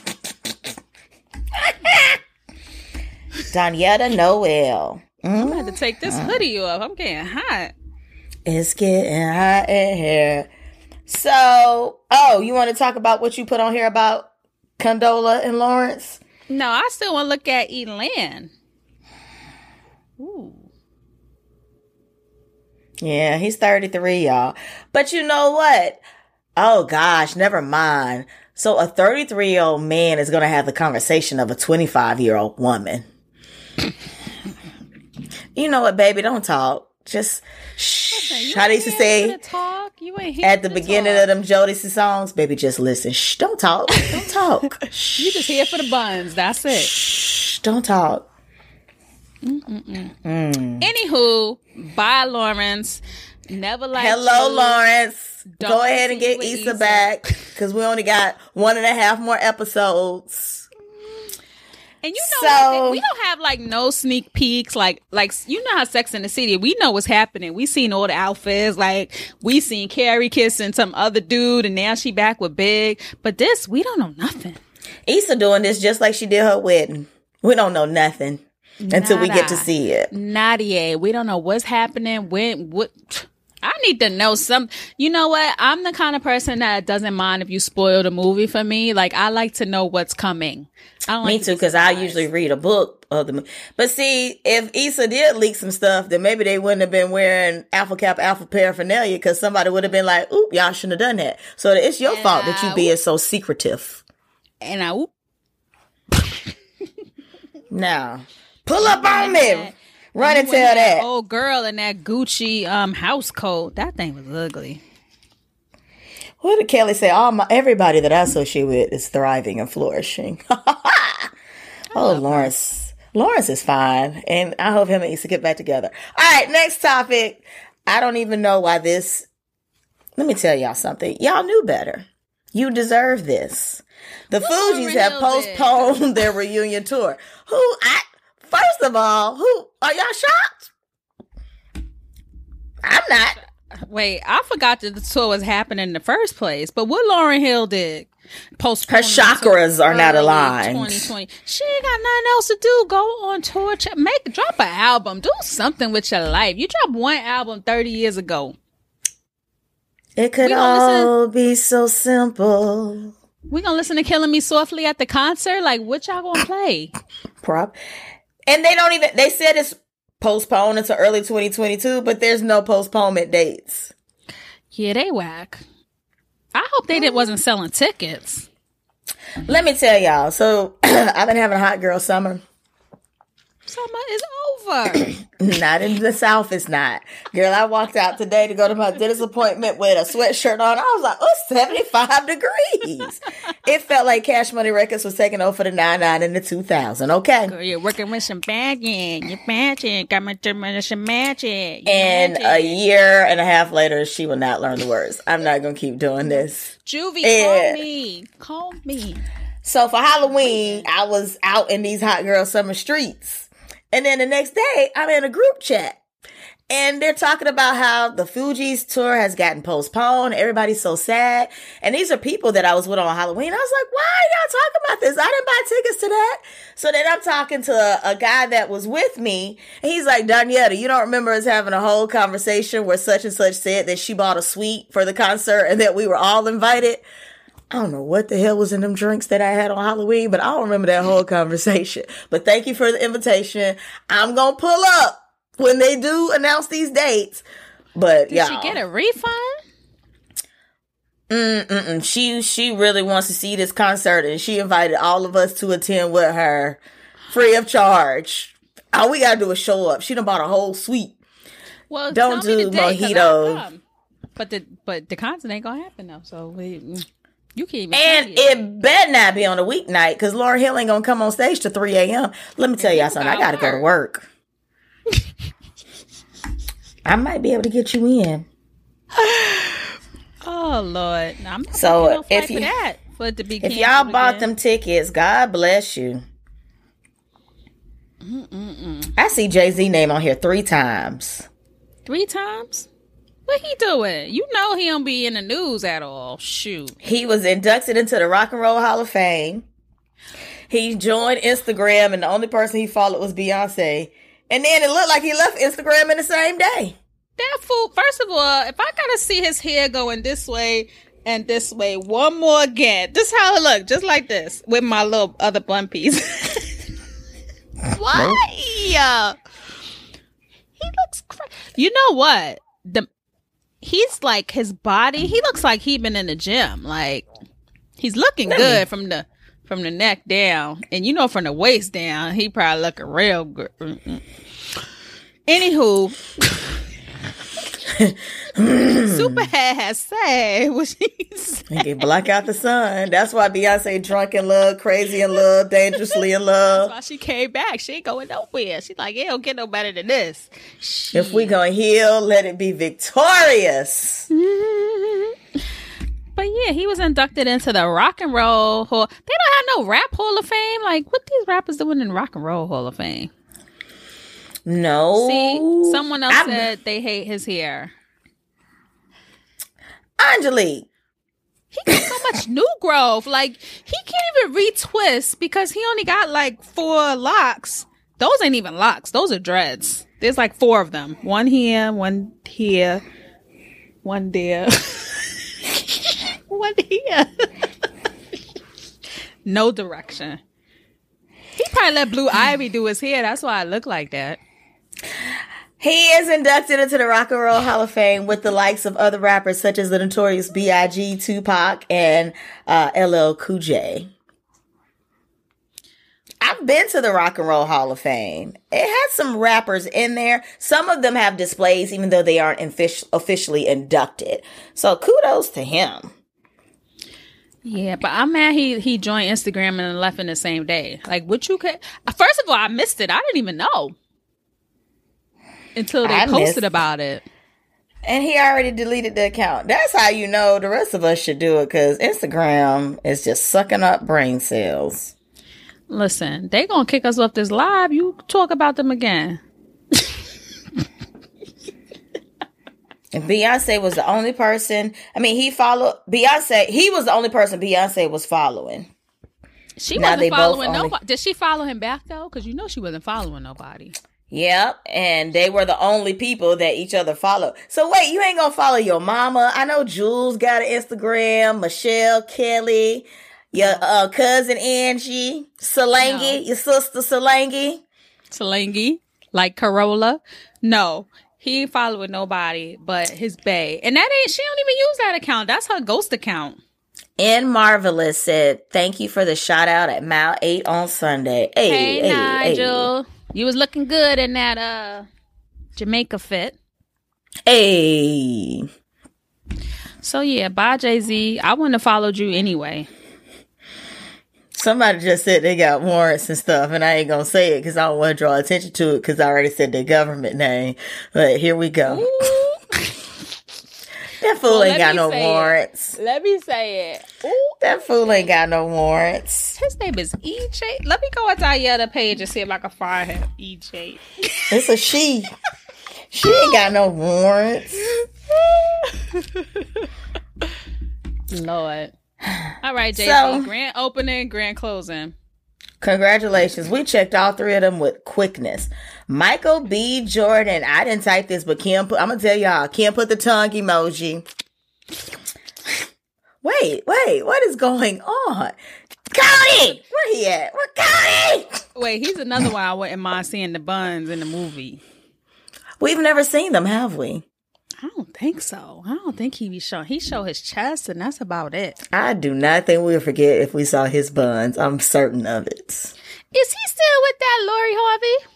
Donyetta Noel. I'm going to take this hoodie off. I'm getting hot. It's getting hot in here. So, oh, you want to talk about what you put on here about Condola and Lawrence? No, I still want to look at Elan. Ooh. Yeah, he's thirty-three, y'all. But you know what? Oh, gosh, never mind. So a thirty-three-year-old man is going to have the conversation of a twenty-five-year-old woman. You know what, baby? Don't talk. Just shh. Listen, How they used to say talk. You ain't here at the for beginning talk. of them Jodeci songs, baby, just listen. Shh, don't talk. Don't talk. Shh, You just here for the buns. That's it. shh, don't talk. Anywho, bye, Lawrence. Never like Hello, you. Lawrence. Don't Go ahead and get compete with Issa Issa. back because we only got one and a half more episodes. And you know, So- what? We don't have like no sneak peeks. Like, like you know how Sex in the City. We know what's happening. We seen all the outfits. Like, we seen Carrie kissing some other dude, and now she back with Big. But this, we don't know nothing. Issa doing this just like she did her wedding. We don't know nothing until we get to Nada. see it. Nadia, we don't know what's happening. When, what? I need to know some. You know what? I'm the kind of person that doesn't mind if you spoil the movie for me. Like, I like to know what's coming. I don't Me like to too, be because I surprised. usually read a book of the movie. But see, if Issa did leak some stuff, then maybe they wouldn't have been wearing Alpha Cap Alpha paraphernalia because somebody would have been like, oop, y'all shouldn't have done that. So it's your And fault that you I- being so secretive. And I, oop, Now, pull up on me. that- Run and you tell and that. old girl in that Gucci um house coat. That thing was ugly. What did Kelly say? All my everybody that I associate with is thriving and flourishing. Oh, Lawrence. Lawrence is fine. And I hope him and Issa get back together. All right, next topic. I don't even know why this. Let me tell y'all something. Y'all knew better. You deserve this. The What Fugees Lauryn have Hill postponed their reunion tour. Who, I, first of all, who, are y'all shocked? I'm not. Wait, I forgot that the tour was happening in the first place. But what Lauryn Hill did, postpone Her chakras are not aligned. twenty twenty. She ain't got nothing else to do. Go on tour, ch- make drop an album, do something with your life. You dropped one album thirty years ago. It could We gonna all be so simple. We gonna listen to "Killing Me Softly" at the concert? Like, what y'all gonna play? Prop. And they don't even, they said it's postponed until early twenty twenty-two, but there's no postponement dates. Yeah, they whack. I hope they did wasn't selling tickets. Let me tell y'all. So I've been having a hot girl summer. Summer is over. Not in the South, it's not. Girl, I walked out today to go to my dentist appointment with a sweatshirt on. I was like, oh, seventy-five degrees. It felt like Cash Money Records was taking over for the nine nine and the two thousand, okay? Girl, you're working with some magic. You're magic. Got my some magic. You're And a magic. year and a half later, she will not learn the words. I'm not going to keep doing this. Juvie, Yeah. call me. Call me. So for Halloween, I was out in these hot girl summer streets. And then the next day, I'm in a group chat. And they're talking about how the Fugees tour has gotten postponed. Everybody's so sad. And these are people that I was with on Halloween. I was like, why are y'all talking about this? I didn't buy tickets to that. So then I'm talking to a, a guy that was with me. And he's like, Donyetta, you don't remember us having a whole conversation where such and such said that she bought a suite for the concert and that we were all invited? I don't know what the hell was in them drinks that I had on Halloween, but I don't remember that whole conversation. But thank you for the invitation. I'm going to pull up when they do announce these dates. But Did y'all, she get a refund? Mm-mm. She, she really wants to see this concert, and she invited all of us to attend with her free of charge. All we got to do is show up. She done bought a whole suite. Well, Don't tell me do the date, 'cause mojito. I'll come. But the but the concert ain't gonna happen though. So we, you can't even. And tell yet. it better not be on a weeknight because Lauryn Hill ain't going to come on stage till three a.m. Let me tell y'all something. I got to go to work. I might be able to get you in. Oh Lord! No, I'm not so no if you for that for it to be if y'all bought again. them tickets, God bless you. Mm-mm-mm. I see Jay-Z name on here three times. Three times? What he doing? You know he don't be in the news at all. Shoot. He was inducted into the Rock and Roll Hall of Fame. He joined Instagram, and the only person he followed was Beyonce. And then it looked like he left Instagram in the same day. That fool, first of all, if I gotta see his hair going this way and this way one more again, this is how it look, just like this, with my little other bun piece. Why? Nope. He looks crazy. You know what? The He's like, his body, he looks like he been in the gym. Like, he's looking good from the from the neck down. And you know, from the waist down, he probably looking real good. Mm-mm. Anywho, Superhead has said what she said. He can block out the sun. That's why Beyonce drunk in love, crazy in love, dangerously in love. That's why she came back. She ain't going nowhere. She's like, it don't get no better than this. She... If we gonna heal, let it be victorious. But yeah, he was inducted into the Rock and Roll Hall. They don't have no Rap Hall of Fame. Like, what these rappers doing in Rock and Roll Hall of Fame? No. See, someone else I'm... said they hate his hair. Angelique. He got so much new growth. Like, he can't even retwist because he only got like four locks. Those ain't even locks. Those are dreads. There's like four of them. One here, one here, one there. One here. No direction. He probably let Blue Ivy do his hair. That's why I look like that. He is inducted into the Rock and Roll Hall of Fame with the likes of other rappers such as the Notorious B I G, Tupac, and uh, L L Cool J. I've been to the Rock and Roll Hall of Fame. It has some rappers in there. Some of them have displays, even though they aren't offic- officially inducted. So kudos to him. Yeah, but I'm mad he he joined Instagram and left in the same day. Like, what you could... First of all, I missed it. I didn't even know until they I posted missed. about it. And he already deleted the account. That's how you know the rest of us should do it, because Instagram is just sucking up brain cells. Listen, they gonna kick us off this live. You talk about them again. And Beyonce was the only person. I mean, he followed Beyonce. He was the only person Beyonce was following. She now wasn't following nobody. Only... Did she follow him back though? Because you know she wasn't following nobody. Yep, and they were the only people that each other followed. So wait, you ain't gonna follow your mama? I know Jules got an Instagram. Michelle, Kelly, your uh, cousin Angie, Solange, no. your sister Solange, Solange, like Corolla. No. He ain't following nobody but his bae. And that ain't, she don't even use that account. That's her ghost account. And Marvelous said, thank you for the shout out at Mile eight on Sunday. Hey, hey, hey Nigel. Hey. You was looking good in that uh Jamaica fit. Hey. So yeah, bye Jay-Z. I wouldn't have followed you anyway. Somebody just said they got warrants and stuff, and I ain't gonna say it because I don't want to draw attention to it because I already said their government name. But here we go. That fool well, ain't got no warrants. It. Let me say it. Ooh. That fool ain't got no warrants. His name is E J. Let me go on Diana page and see if I can find him. E J. It's a she. She ain't got no warrants. Lord. All right, J C. So, grand opening, grand closing. Congratulations. We checked all three of them with quickness. Michael B. Jordan. I didn't type this, but Kim put, I'm going to tell y'all, Kim put the tongue emoji. Wait, wait, what is going on? Cody! Where he at? Where Cody? Wait, he's another one I wouldn't mind seeing the buns in the movie. We've never seen them, have we? I don't think so. I don't think he be showing. He show his chest, and that's about it. I do not think we'll forget if we saw his buns. I'm certain of it. Is he still with that Lori Harvey?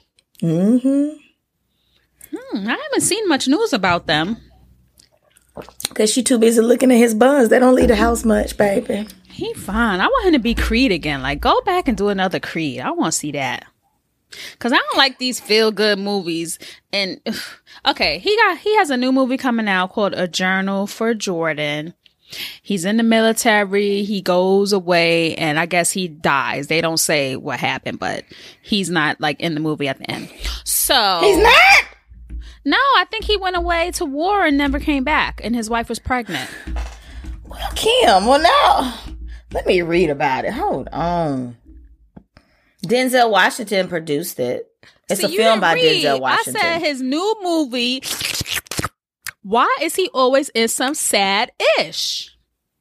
Mm-hmm. Hmm, I haven't seen much news about them. Because she too busy looking at his buns. They don't leave the house much, baby. He fine. I want him to be Creed again. Like, go back and do another Creed. I want to see that. Cause I don't like these feel good movies. And okay, he got he has a new movie coming out called A Journal for Jordan. He's in the military. He goes away, and I guess he dies. They don't say what happened, but he's not like in the movie at the end. So he's not. No, I think he went away to war and never came back, and his wife was pregnant. Well, Kim. Well, now let me read about it. Hold on. Denzel Washington produced it. It's See, a film by read. Denzel Washington. I said his new movie. Why is he always in some sad-ish?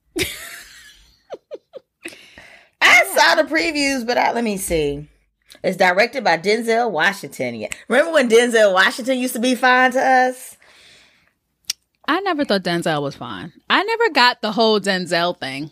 I saw the previews, but I, let me see. It's directed by Denzel Washington. Yeah. Remember when Denzel Washington used to be fine to us? I never thought Denzel was fine. I never got the whole Denzel thing.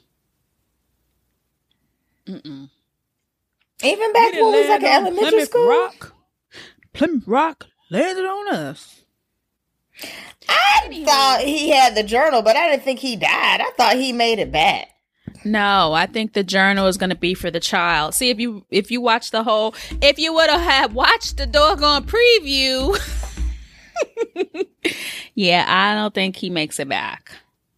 Mm-mm. Even back when we was like in elementary Plymouth school? Rock. Plymouth Rock landed on us. I Anyway. thought he had the journal, but I didn't think he died. I thought he made it back. No, I think the journal is going to be for the child. See, if you if you watch the whole, if you would have had watched the doggone preview, yeah, I don't think he makes it back.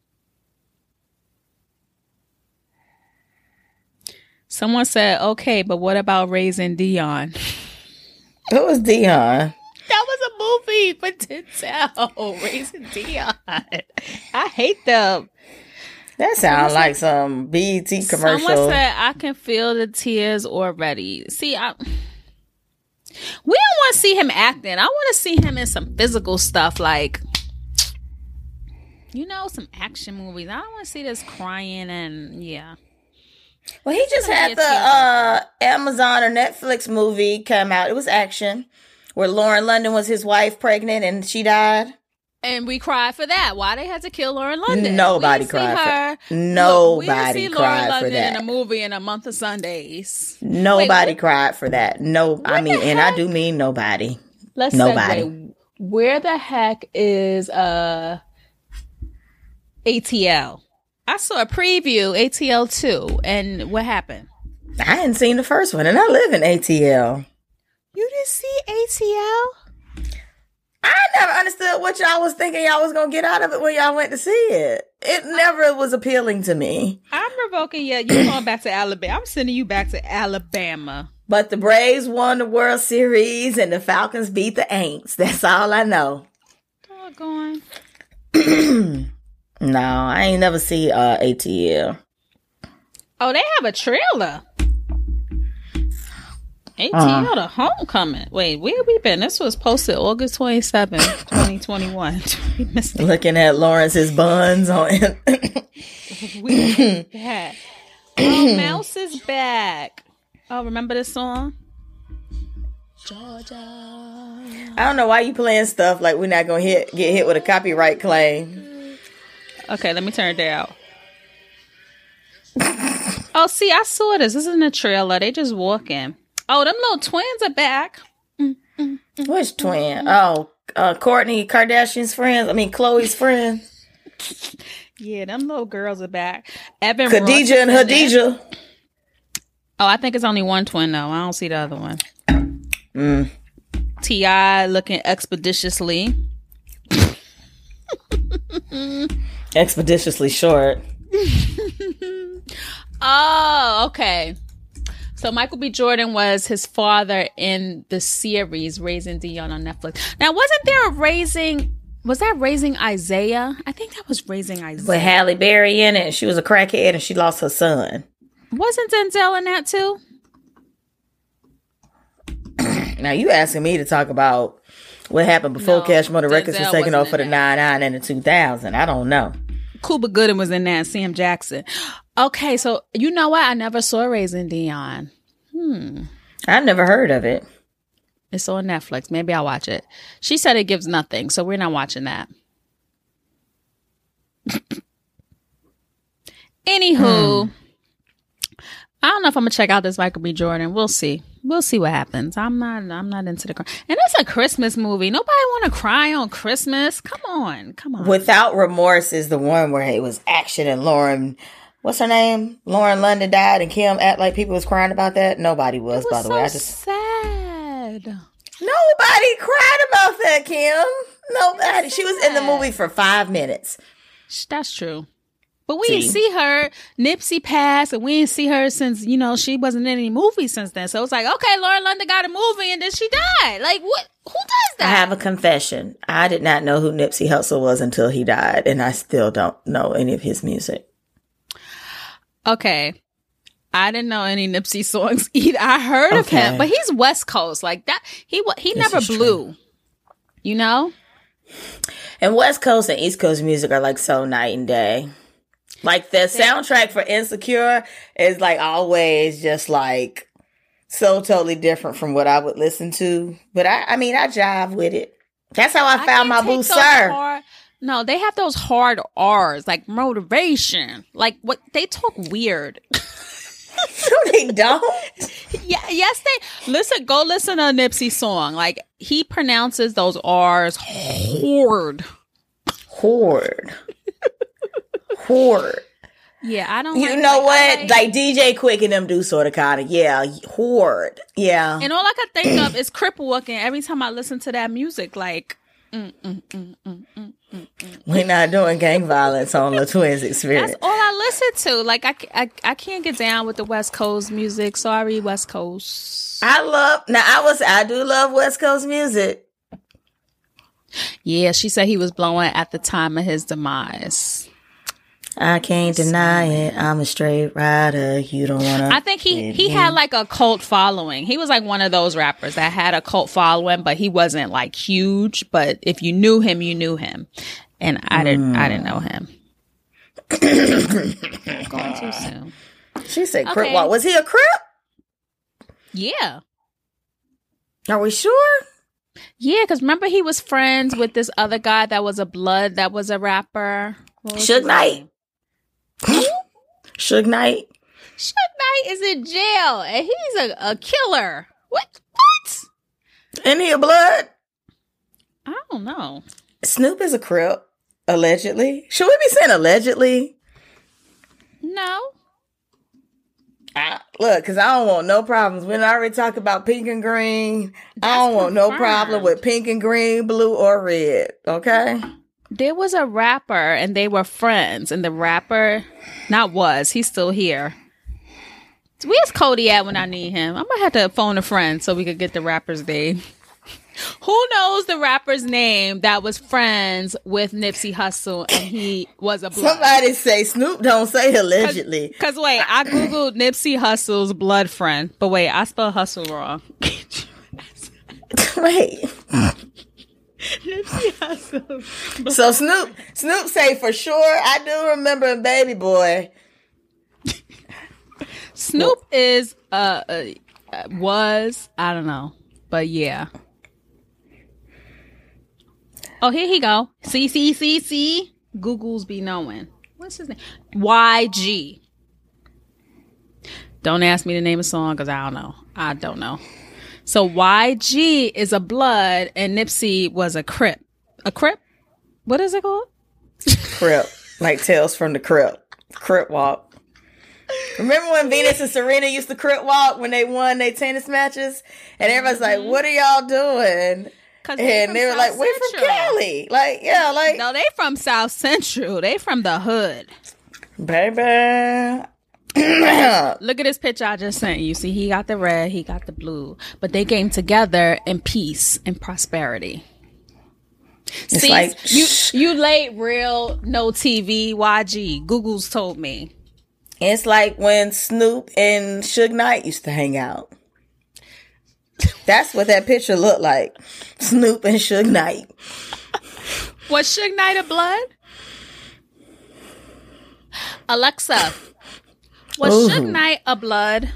Someone said, okay, but what about Raising Dion? Who was Dion? That was a movie for Denzel, Raising Dion. I hate them. That sounds like some B E T commercial. Someone said, I can feel the tears already. See, I, we don't want to see him acting. I want to see him in some physical stuff, like, you know, some action movies. I don't want to see this crying and, yeah. Well, he just had the uh, Amazon or Netflix movie come out. It was action, where Lauren London was his wife, pregnant, and she died. And we cried for that. Why they had to kill Lauren London? Nobody cried for Nobody cried for that. In a movie in a month of Sundays. Nobody Wait, cried for that. No, I mean, and I do mean nobody. Let's nobody. Segue. Where the heck is uh A T L? I saw a preview, A T L two, and what happened? I hadn't seen the first one, and I live in A T L. You didn't see A T L? I never understood what y'all was thinking y'all was going to get out of it when y'all went to see it. It never was appealing to me. I'm revoking you. You're going back to Alabama. I'm sending you back to Alabama. But the Braves won the World Series and the Falcons beat the Aints. That's all I know. Doggone. No, I ain't never see uh, A T L. Oh, they have a trailer. A T L uh-huh. The Homecoming. Wait, where we been? This was posted August twenty-seventh, twenty twenty-one. Looking at Lawrence's buns on we back. Oh, Mouse is back. Oh, remember this song? Georgia. I don't know why you playing stuff like we're not gonna hit get hit with a copyright claim. Okay, let me turn it down. Oh, see, I saw this. This is in the trailer. They just walking. Oh, them little twins are back. Mm, mm, mm, Which twin? Mm, oh, uh, Kourtney Kardashian's friends. I mean, Khloe's friends. Yeah, them little girls are back. Evan Khadijah and Hadijah. Oh, I think it's only one twin, though. I don't see the other one. Mm. T I looking expeditiously. Expeditiously short. Oh, okay. So Michael B. Jordan was his father in the series Raising Dion on Netflix. Now, wasn't there a Raising... Was that Raising Isaiah? I think that was Raising Isaiah. With Halle Berry in it. She was a crackhead and she lost her son. Wasn't Denzel in that too? Now, you asking me to talk about what happened before no, Cash Money Records was taken off for the nine nine and the two thousand. I don't know. Cuba Gooding was in that, Sam Jackson. Okay, so you know what? I never saw Raising Dion. Hmm. I've never heard of it. It's on Netflix. Maybe I'll watch it. She said it gives nothing, so we're not watching that. Anywho, hmm. I don't know if I'm gonna check out this Michael B. Jordan. We'll see. We'll see what happens. I'm not. I'm not into the. Cry. And it's a Christmas movie. Nobody want to cry on Christmas. Come on, come on. Without Remorse is the one where it was action and Lauren. What's her name? Lauren London died and Kim act like people was crying about that. Nobody was, was by the so way. I just sad. Nobody cried about that, Kim. Nobody. She was in the movie for five minutes. That's true. But we See? didn't see her. Nipsey passed, and we didn't see her since, you know, she wasn't in any movies since then. So it's like, okay, Lauren London got a movie, and then she died. Like, what? Who does that? I have a confession. I did not know who Nipsey Hussle was until he died, and I still don't know any of his music. Okay. I didn't know any Nipsey songs either. I heard of Okay. him, but he's West Coast. Like that, he wa- he This never is blew. true. You know? And West Coast and East Coast music are like so night and day. Like the soundtrack for Insecure is like always just like so totally different from what I would listen to. But I, I mean, I jive with it. That's how I, I found my can't boo take those sir. hard- No, they have those hard R's, like motivation. Like what they talk weird. No, they don't. Yeah, yes, they listen. Go listen to a Nipsey song. Like he pronounces those R's hard. Horde. Horde. Yeah, I don't. You like, know like, what? I like- Like D J Quick and them do sort of kind of. Yeah. Horde. Yeah. and all I could think of is Crip Walking every time I listen to that music. Like, mm, mm, mm, mm, mm, mm, mm. We're not doing gang violence on the Twins Experience. That's all I listen to. Like, I, I, I can't get down with the West Coast music. Sorry, West Coast. I love, now I was, I do love West Coast music. Yeah, she said he was blowing at the time of his demise. I can't deny it. I'm a straight rider. You don't want to. I think he, he had like a cult following. He was like one of those rappers that had a cult following, but he wasn't like huge. But if you knew him, you knew him. And I didn't, I didn't know him. Going too soon. She said Crip Okay. Walk. Was he a Crip? Yeah. Are we sure? Yeah, because remember he was friends with this other guy that was a blood, that was a rapper. What was Suge his Knight. name? Suge Knight. Suge Knight is in jail and he's a, a killer. What? What? Ain't he a blood? I don't know. Snoop is a Crip, allegedly. Should we be saying allegedly? No. I, look, because I don't want no problems. We already talked about pink and green. I don't want no confirmed. problem with pink and green, blue, or red. Okay? There was a rapper and they were friends, and the rapper, not was, he's still here. Where's Cody at when I need him? I might have to phone a friend so we could get the rapper's name. Who knows the rapper's name that was friends with Nipsey Hussle and he was a blood? Somebody say Snoop don't say allegedly. Because wait, I googled Nipsey Hussle's blood friend, but wait, I spelled Hustle wrong. Wait. Nipsey Hussle. So Snoop, Snoop say for sure. I do remember Baby Boy. Snoop is uh, uh was I don't know, but yeah. Oh, here he go. See, see, see, see. Google's be knowing. What's his name? Y G. Don't ask me to name a song because I don't know. I don't know. So Y G is a blood and Nipsey was a Crip. A Crip? What is it called? Crip. Like Tales from the Crip. Crip Walk. Remember when Venus and Serena used to Crip Walk when they won their tennis matches? And everybody's like, what are y'all doing? They And they were South like, we're from Central. Cali. Like, yeah, like, No, they from South Central. They from the hood. baby. Look at this picture I just sent you. See, he got the red, he got the blue. But they came together in peace and prosperity. It's See, like, you you late real no T V Y G. Google's told me. it's like when Snoop and Suge Knight used to hang out. That's what that picture looked like. Snoop and Suge Knight. Was Suge Knight a blood? Alexa, was Ooh. Suge Knight a blood?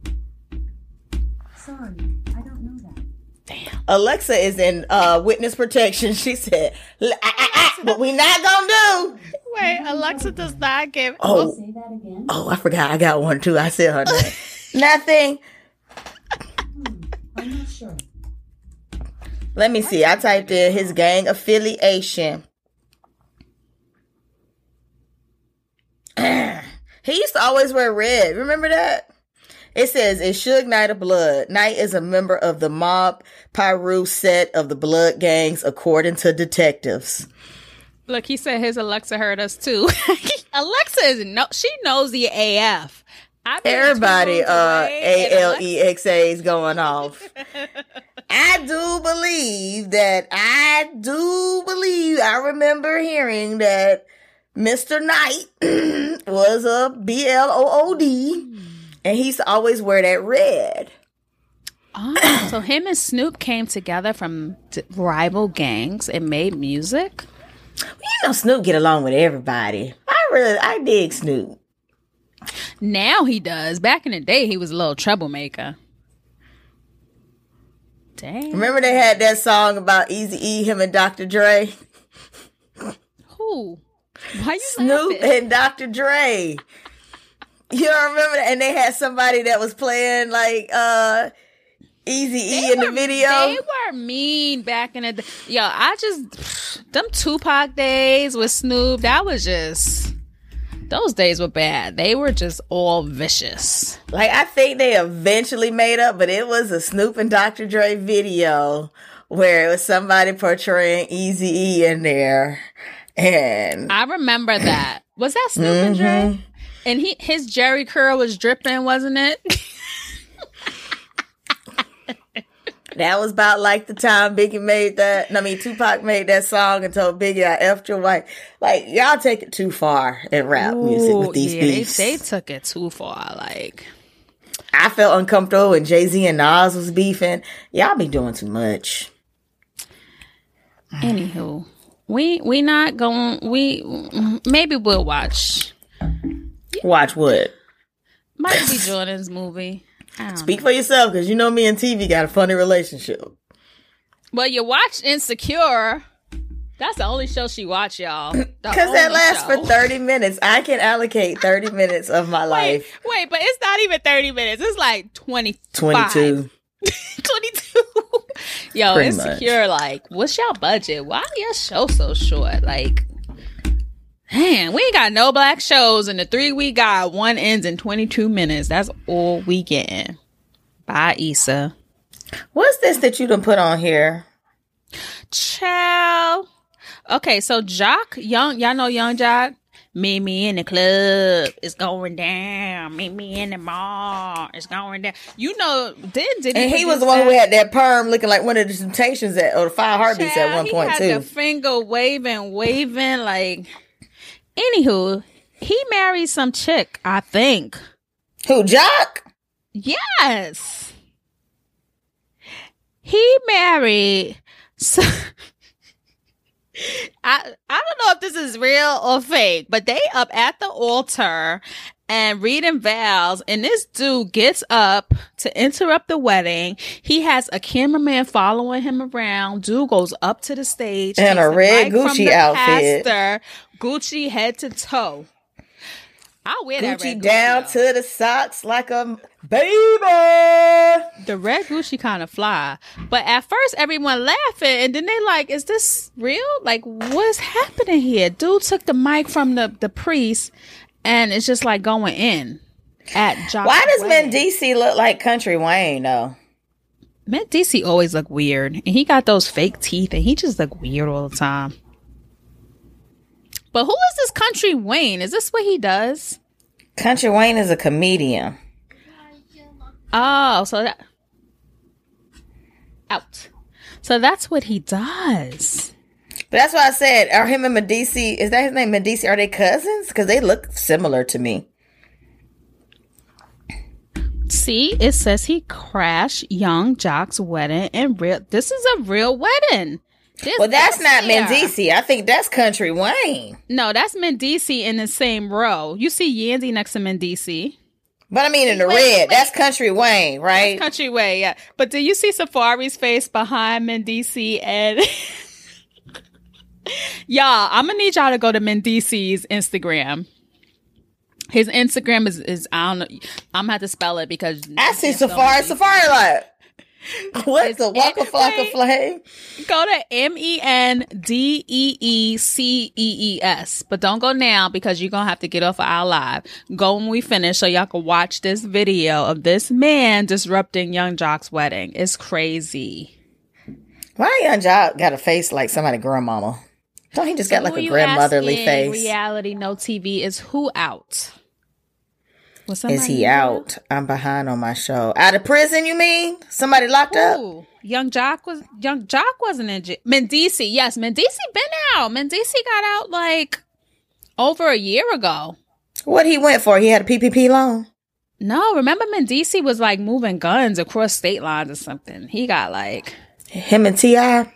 Sorry, I don't know that. Alexa is in uh, witness protection. She said, "L- ah, ah, ah, what we not gonna do." Wait, Alexa does not give. Oh, Say that again. oh, I forgot. I got one too. I said her name. Nothing. I'm not sure. Let me see. I typed in his gang affiliation. He used to always wear red. Remember that? It says, it's Suge Knight of Blood. Knight is a member of the Mob Piru set of the Blood gangs, according to detectives. Look, he said his Alexa heard us too. Alexa is no, she knows the A F. I've been Everybody, two rooms uh, away, A and L E X A is going off. I do believe that, I do believe, I remember hearing that Mister Knight was a B L O O D, and he used to always wear that red. Oh, so him and Snoop came together from d- rival gangs and made music? You know, Snoop get along with everybody. I really, I dig Snoop. Now he does. Back in the day, he was a little troublemaker. Damn. Remember they had that song about Eazy-E, him and Doctor Dre? Who? Why you Snoop laughing? and Doctor Dre. You don't remember that? And they had somebody that was playing like uh Eazy-E in the video. They were mean back in the day. Yo, I just them Tupac days with Snoop, that was just those days were bad. They were just all vicious. Like, I think they eventually made up, but it was a Snoop and Doctor Dre video where it was somebody portraying Eazy-E in there. And I remember that. Was that Snoop and Dre? And he his Jerry curl was dripping, wasn't it? that was about like the time Biggie made that. I mean, Tupac made that song and told Biggie, I effed your wife. Like, y'all take it too far in rap Ooh, music with these yeah, beefs. They, they took it too far. Like, I felt uncomfortable when Jay-Z and Nas was beefing. Y'all be doing too much. anywho, we we not going. We maybe we'll watch. Watch what? Might be Jordan's movie. I don't Speak know. for yourself, because you know me and T V got a funny relationship. Well, you watched Insecure. That's the only show she watched, y'all. Because that lasts for thirty minutes. I can allocate thirty minutes of my life. Wait, wait, but it's not even thirty minutes. It's like twenty, twenty-two. twenty-two. Yo, Pretty Insecure, like, what's y'all budget? Why your show so short? Like, man, we ain't got no black shows, and the three we got, one ends in twenty-two minutes. That's all we getting. Bye, Issa. What's this that you done put on here? Ciao. Okay, so Jock, young, y'all know Young Jock? Meet me in the club. It's going down. Meet me in the mall. It's going down. You know, did did And he was the one who had that perm looking like one of the Temptations at, or the Five Heartbeats at one point, he too. had the finger waving, waving, like. Anywho, he married some chick, I think. Who, Jock? Yes. He married. So, I I don't know if this is real or fake, but they up at the altar and reading vows, and this dude gets up to interrupt the wedding. He has a cameraman following him around. Dude goes up to the stage And takes a the red mic from Gucci the outfit. pastor, Gucci head to toe. I'll wear that Gucci red Gucci down though. to the socks like a baby. The red Gucci kind of fly. But at first, everyone laughing, and then they like, is this real? Like, what's happening here? Dude took the mic from the, the priest, and it's just like going in at Jock's Why does wedding. Mendici look like Country Wayne, though? Mendici always look weird, and he got those fake teeth, and he just look weird all the time. But who is this Country Wayne? Is this what he does? Country Wayne is a comedian. Oh, so that out. So that's what he does. But that's why I said, are him and Medici, is that his name, Medici, are they cousins? Because they look similar to me. See, it says he crashed Young Jock's wedding, and real. This is a real wedding. This Well, that's is not here. Mendici. I think that's Country Wayne. No, that's Mendici in the same row. You see Yandy next to Mendici. But I mean in the Wait, red, wait. that's Country Wayne, right? Country Way, yeah. But do you see Safari's face behind Mendici? And y'all, I'm gonna need y'all to go to Mendici's Instagram. His Instagram is, is I don't know. I'm gonna have to spell it because I see there's so Safari. many- Safari like, What's the Waka Flocka wait. Flame? Go to M E N D E E C E E S. But don't go now because you're going to have to get off of our live. Go when we finish so y'all can watch this video of this man disrupting Young Jock's wedding. It's crazy. Why Young Jock got a face like somebody grandmama? Don't he just got like a grandmotherly face? Reality No T V is who out? Is he out? I'm behind on my show. Out of prison, you mean? Somebody locked Ooh, up? Young Jock was Young Jock wasn't in jail. Mendici, yes, Mendici been out. Mendici got out like over a year ago. What he went for? He had a P P P loan? No, remember Mendici was like moving guns across state lines or something. He got like him and T I.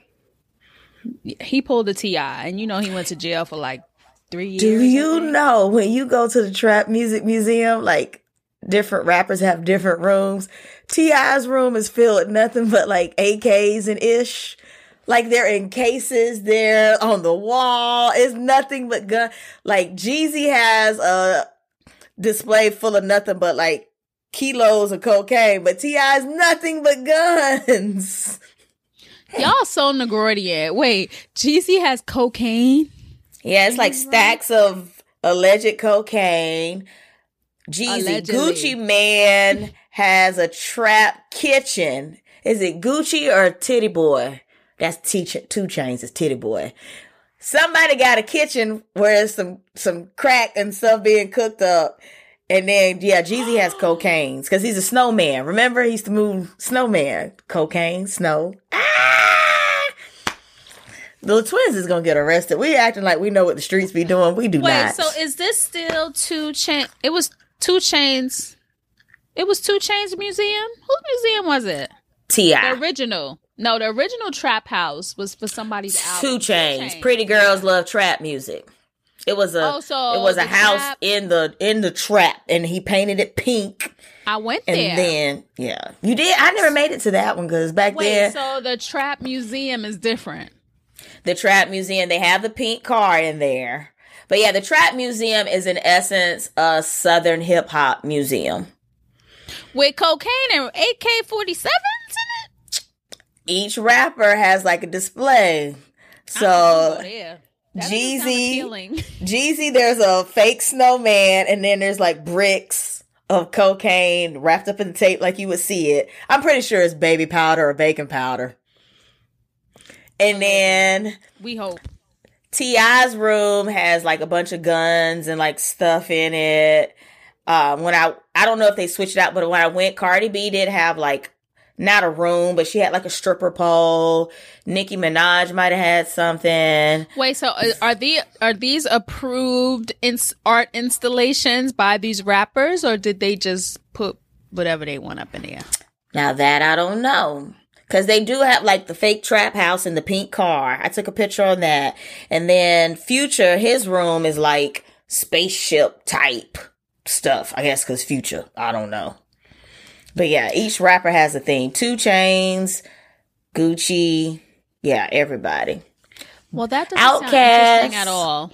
He pulled a T I, and you know he went to jail for like three years. Do you know when you go to the Trap Music Museum, like different rappers have different rooms? T I's room is filled with nothing but like A Ks and ish. Like they're in cases, they're on the wall. It's nothing but gun. Like Jeezy has a display full of nothing but like kilos of cocaine, but T I's nothing but guns. Y'all so Negroidian. Wait, Jeezy has cocaine? Yeah, it's like stacks of alleged cocaine. Jeezy, Allegedly. Gucci Man has a trap kitchen. Is it Gucci or Titty Boy? That's T- Two Chains. It's Titty Boy. Somebody got a kitchen where there's some some crack and stuff being cooked up. And then, yeah, Jeezy has cocaine because he's a snowman. Remember, he used to move snowman. Cocaine, snow. Ah! The twins is going to get arrested. We acting like we know what the streets be doing. We do Wait, not. so is this still Two Chains? It was Two Chains. It was Two Chains Museum? Whose museum was it? T I The original. No, the original Trap House was for somebody's album. Two Chains. Pretty girls love trap music. It was a Oh, so it was a the house trap- in the in the trap, and he painted it pink. I went And there. then yeah, you did. I never made it to that one because back Wait, then so the Trap Museum is different. the Trap Museum, they have the pink car in there. But yeah, the Trap Museum is in essence a Southern hip hop museum. With cocaine and A K forty-sevens in it? Each rapper has like a display. So Oh, yeah. That doesn't sound Jeezy, appealing. Jeezy, there's a fake snowman, and then there's like bricks of cocaine wrapped up in tape like you would see it. I'm pretty sure it's baby powder or baking powder. And then We hope. T I's room has like a bunch of guns and like stuff in it. Um, when I, I don't know if they switched it out, but when I went, Cardi B did have like, not a room, but she had like a stripper pole. Nicki Minaj might have had something. Wait, so are- are the are these approved ins- art installations by these rappers, or did they just put whatever they want up in there? Now that I don't know. Cause they do have like the fake trap house and the pink car. I took a picture on that. And then Future, his room is like spaceship type stuff. I guess cause Future, I don't know. But yeah, each rapper has a theme. Two Chains, Gucci, yeah, everybody. Well, that doesn't sound Outkast. interesting at all.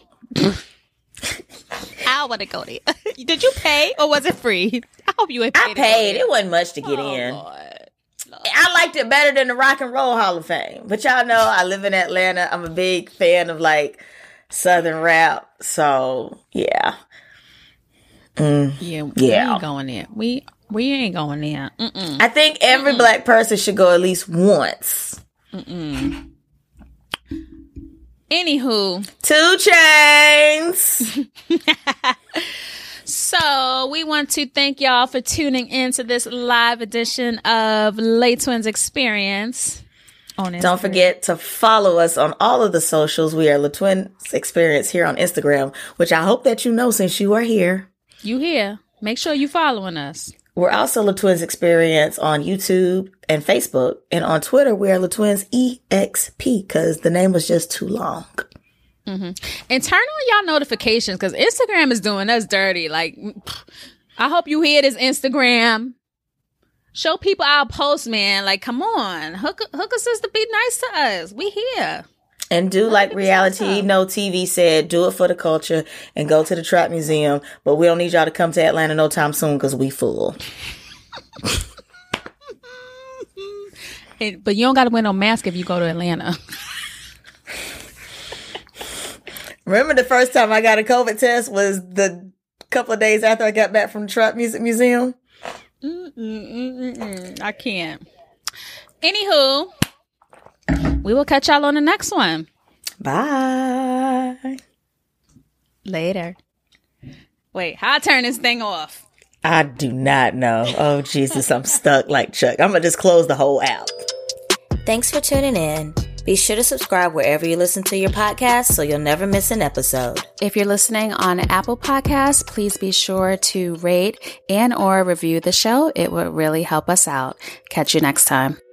I want to go there. Did you pay or was it free? I hope you ain't paid. I paid. It wasn't much to get Oh, in. Lord. I liked it better than the Rock and Roll Hall of Fame. But y'all know I live in Atlanta. I'm a big fan of like Southern rap. So yeah. Mm, Yeah, we Yeah. ain't going there. We we ain't going there. Mm-mm. I think every black person should go at least once. Anywho, Two Chains. so we want to thank y'all for tuning in to this live edition of Lay Twins Experience. On Don't Instagram. forget to follow us on all of the socials. We are La Twins Experience here on Instagram, which I hope that you know since you are here. You here. Make sure you following us. We're also La Twins Experience on YouTube and Facebook. And on Twitter, we are La Twins E X P because the name was just too long. And turn on y'all notifications because Instagram is doing us dirty. Like, I hope you hear this, Instagram. Show people our posts, man. Like, come on. Hook, hook us to be nice to us. We here. And do like Reality No T V said, do it for the culture and go to the Trap Museum. But we don't need y'all to come to Atlanta no time soon because we full. It, but you don't got to wear no mask if you go to Atlanta. Remember the first time I got a COVID test was the couple of days after I got back from the Trap Music Museum? Mm-mm-mm-mm-mm. I can't. Anywho, we will catch y'all on the next one. Bye. Later. Wait, how I turn this thing off? I do not know. Oh, Jesus, I'm stuck like Chuck. I'm going to just close the whole app. Thanks for tuning in. Be sure to subscribe wherever you listen to your podcast so you'll never miss an episode. If you're listening on Apple Podcasts, please be sure to rate and or review the show. It would really help us out. Catch you next time.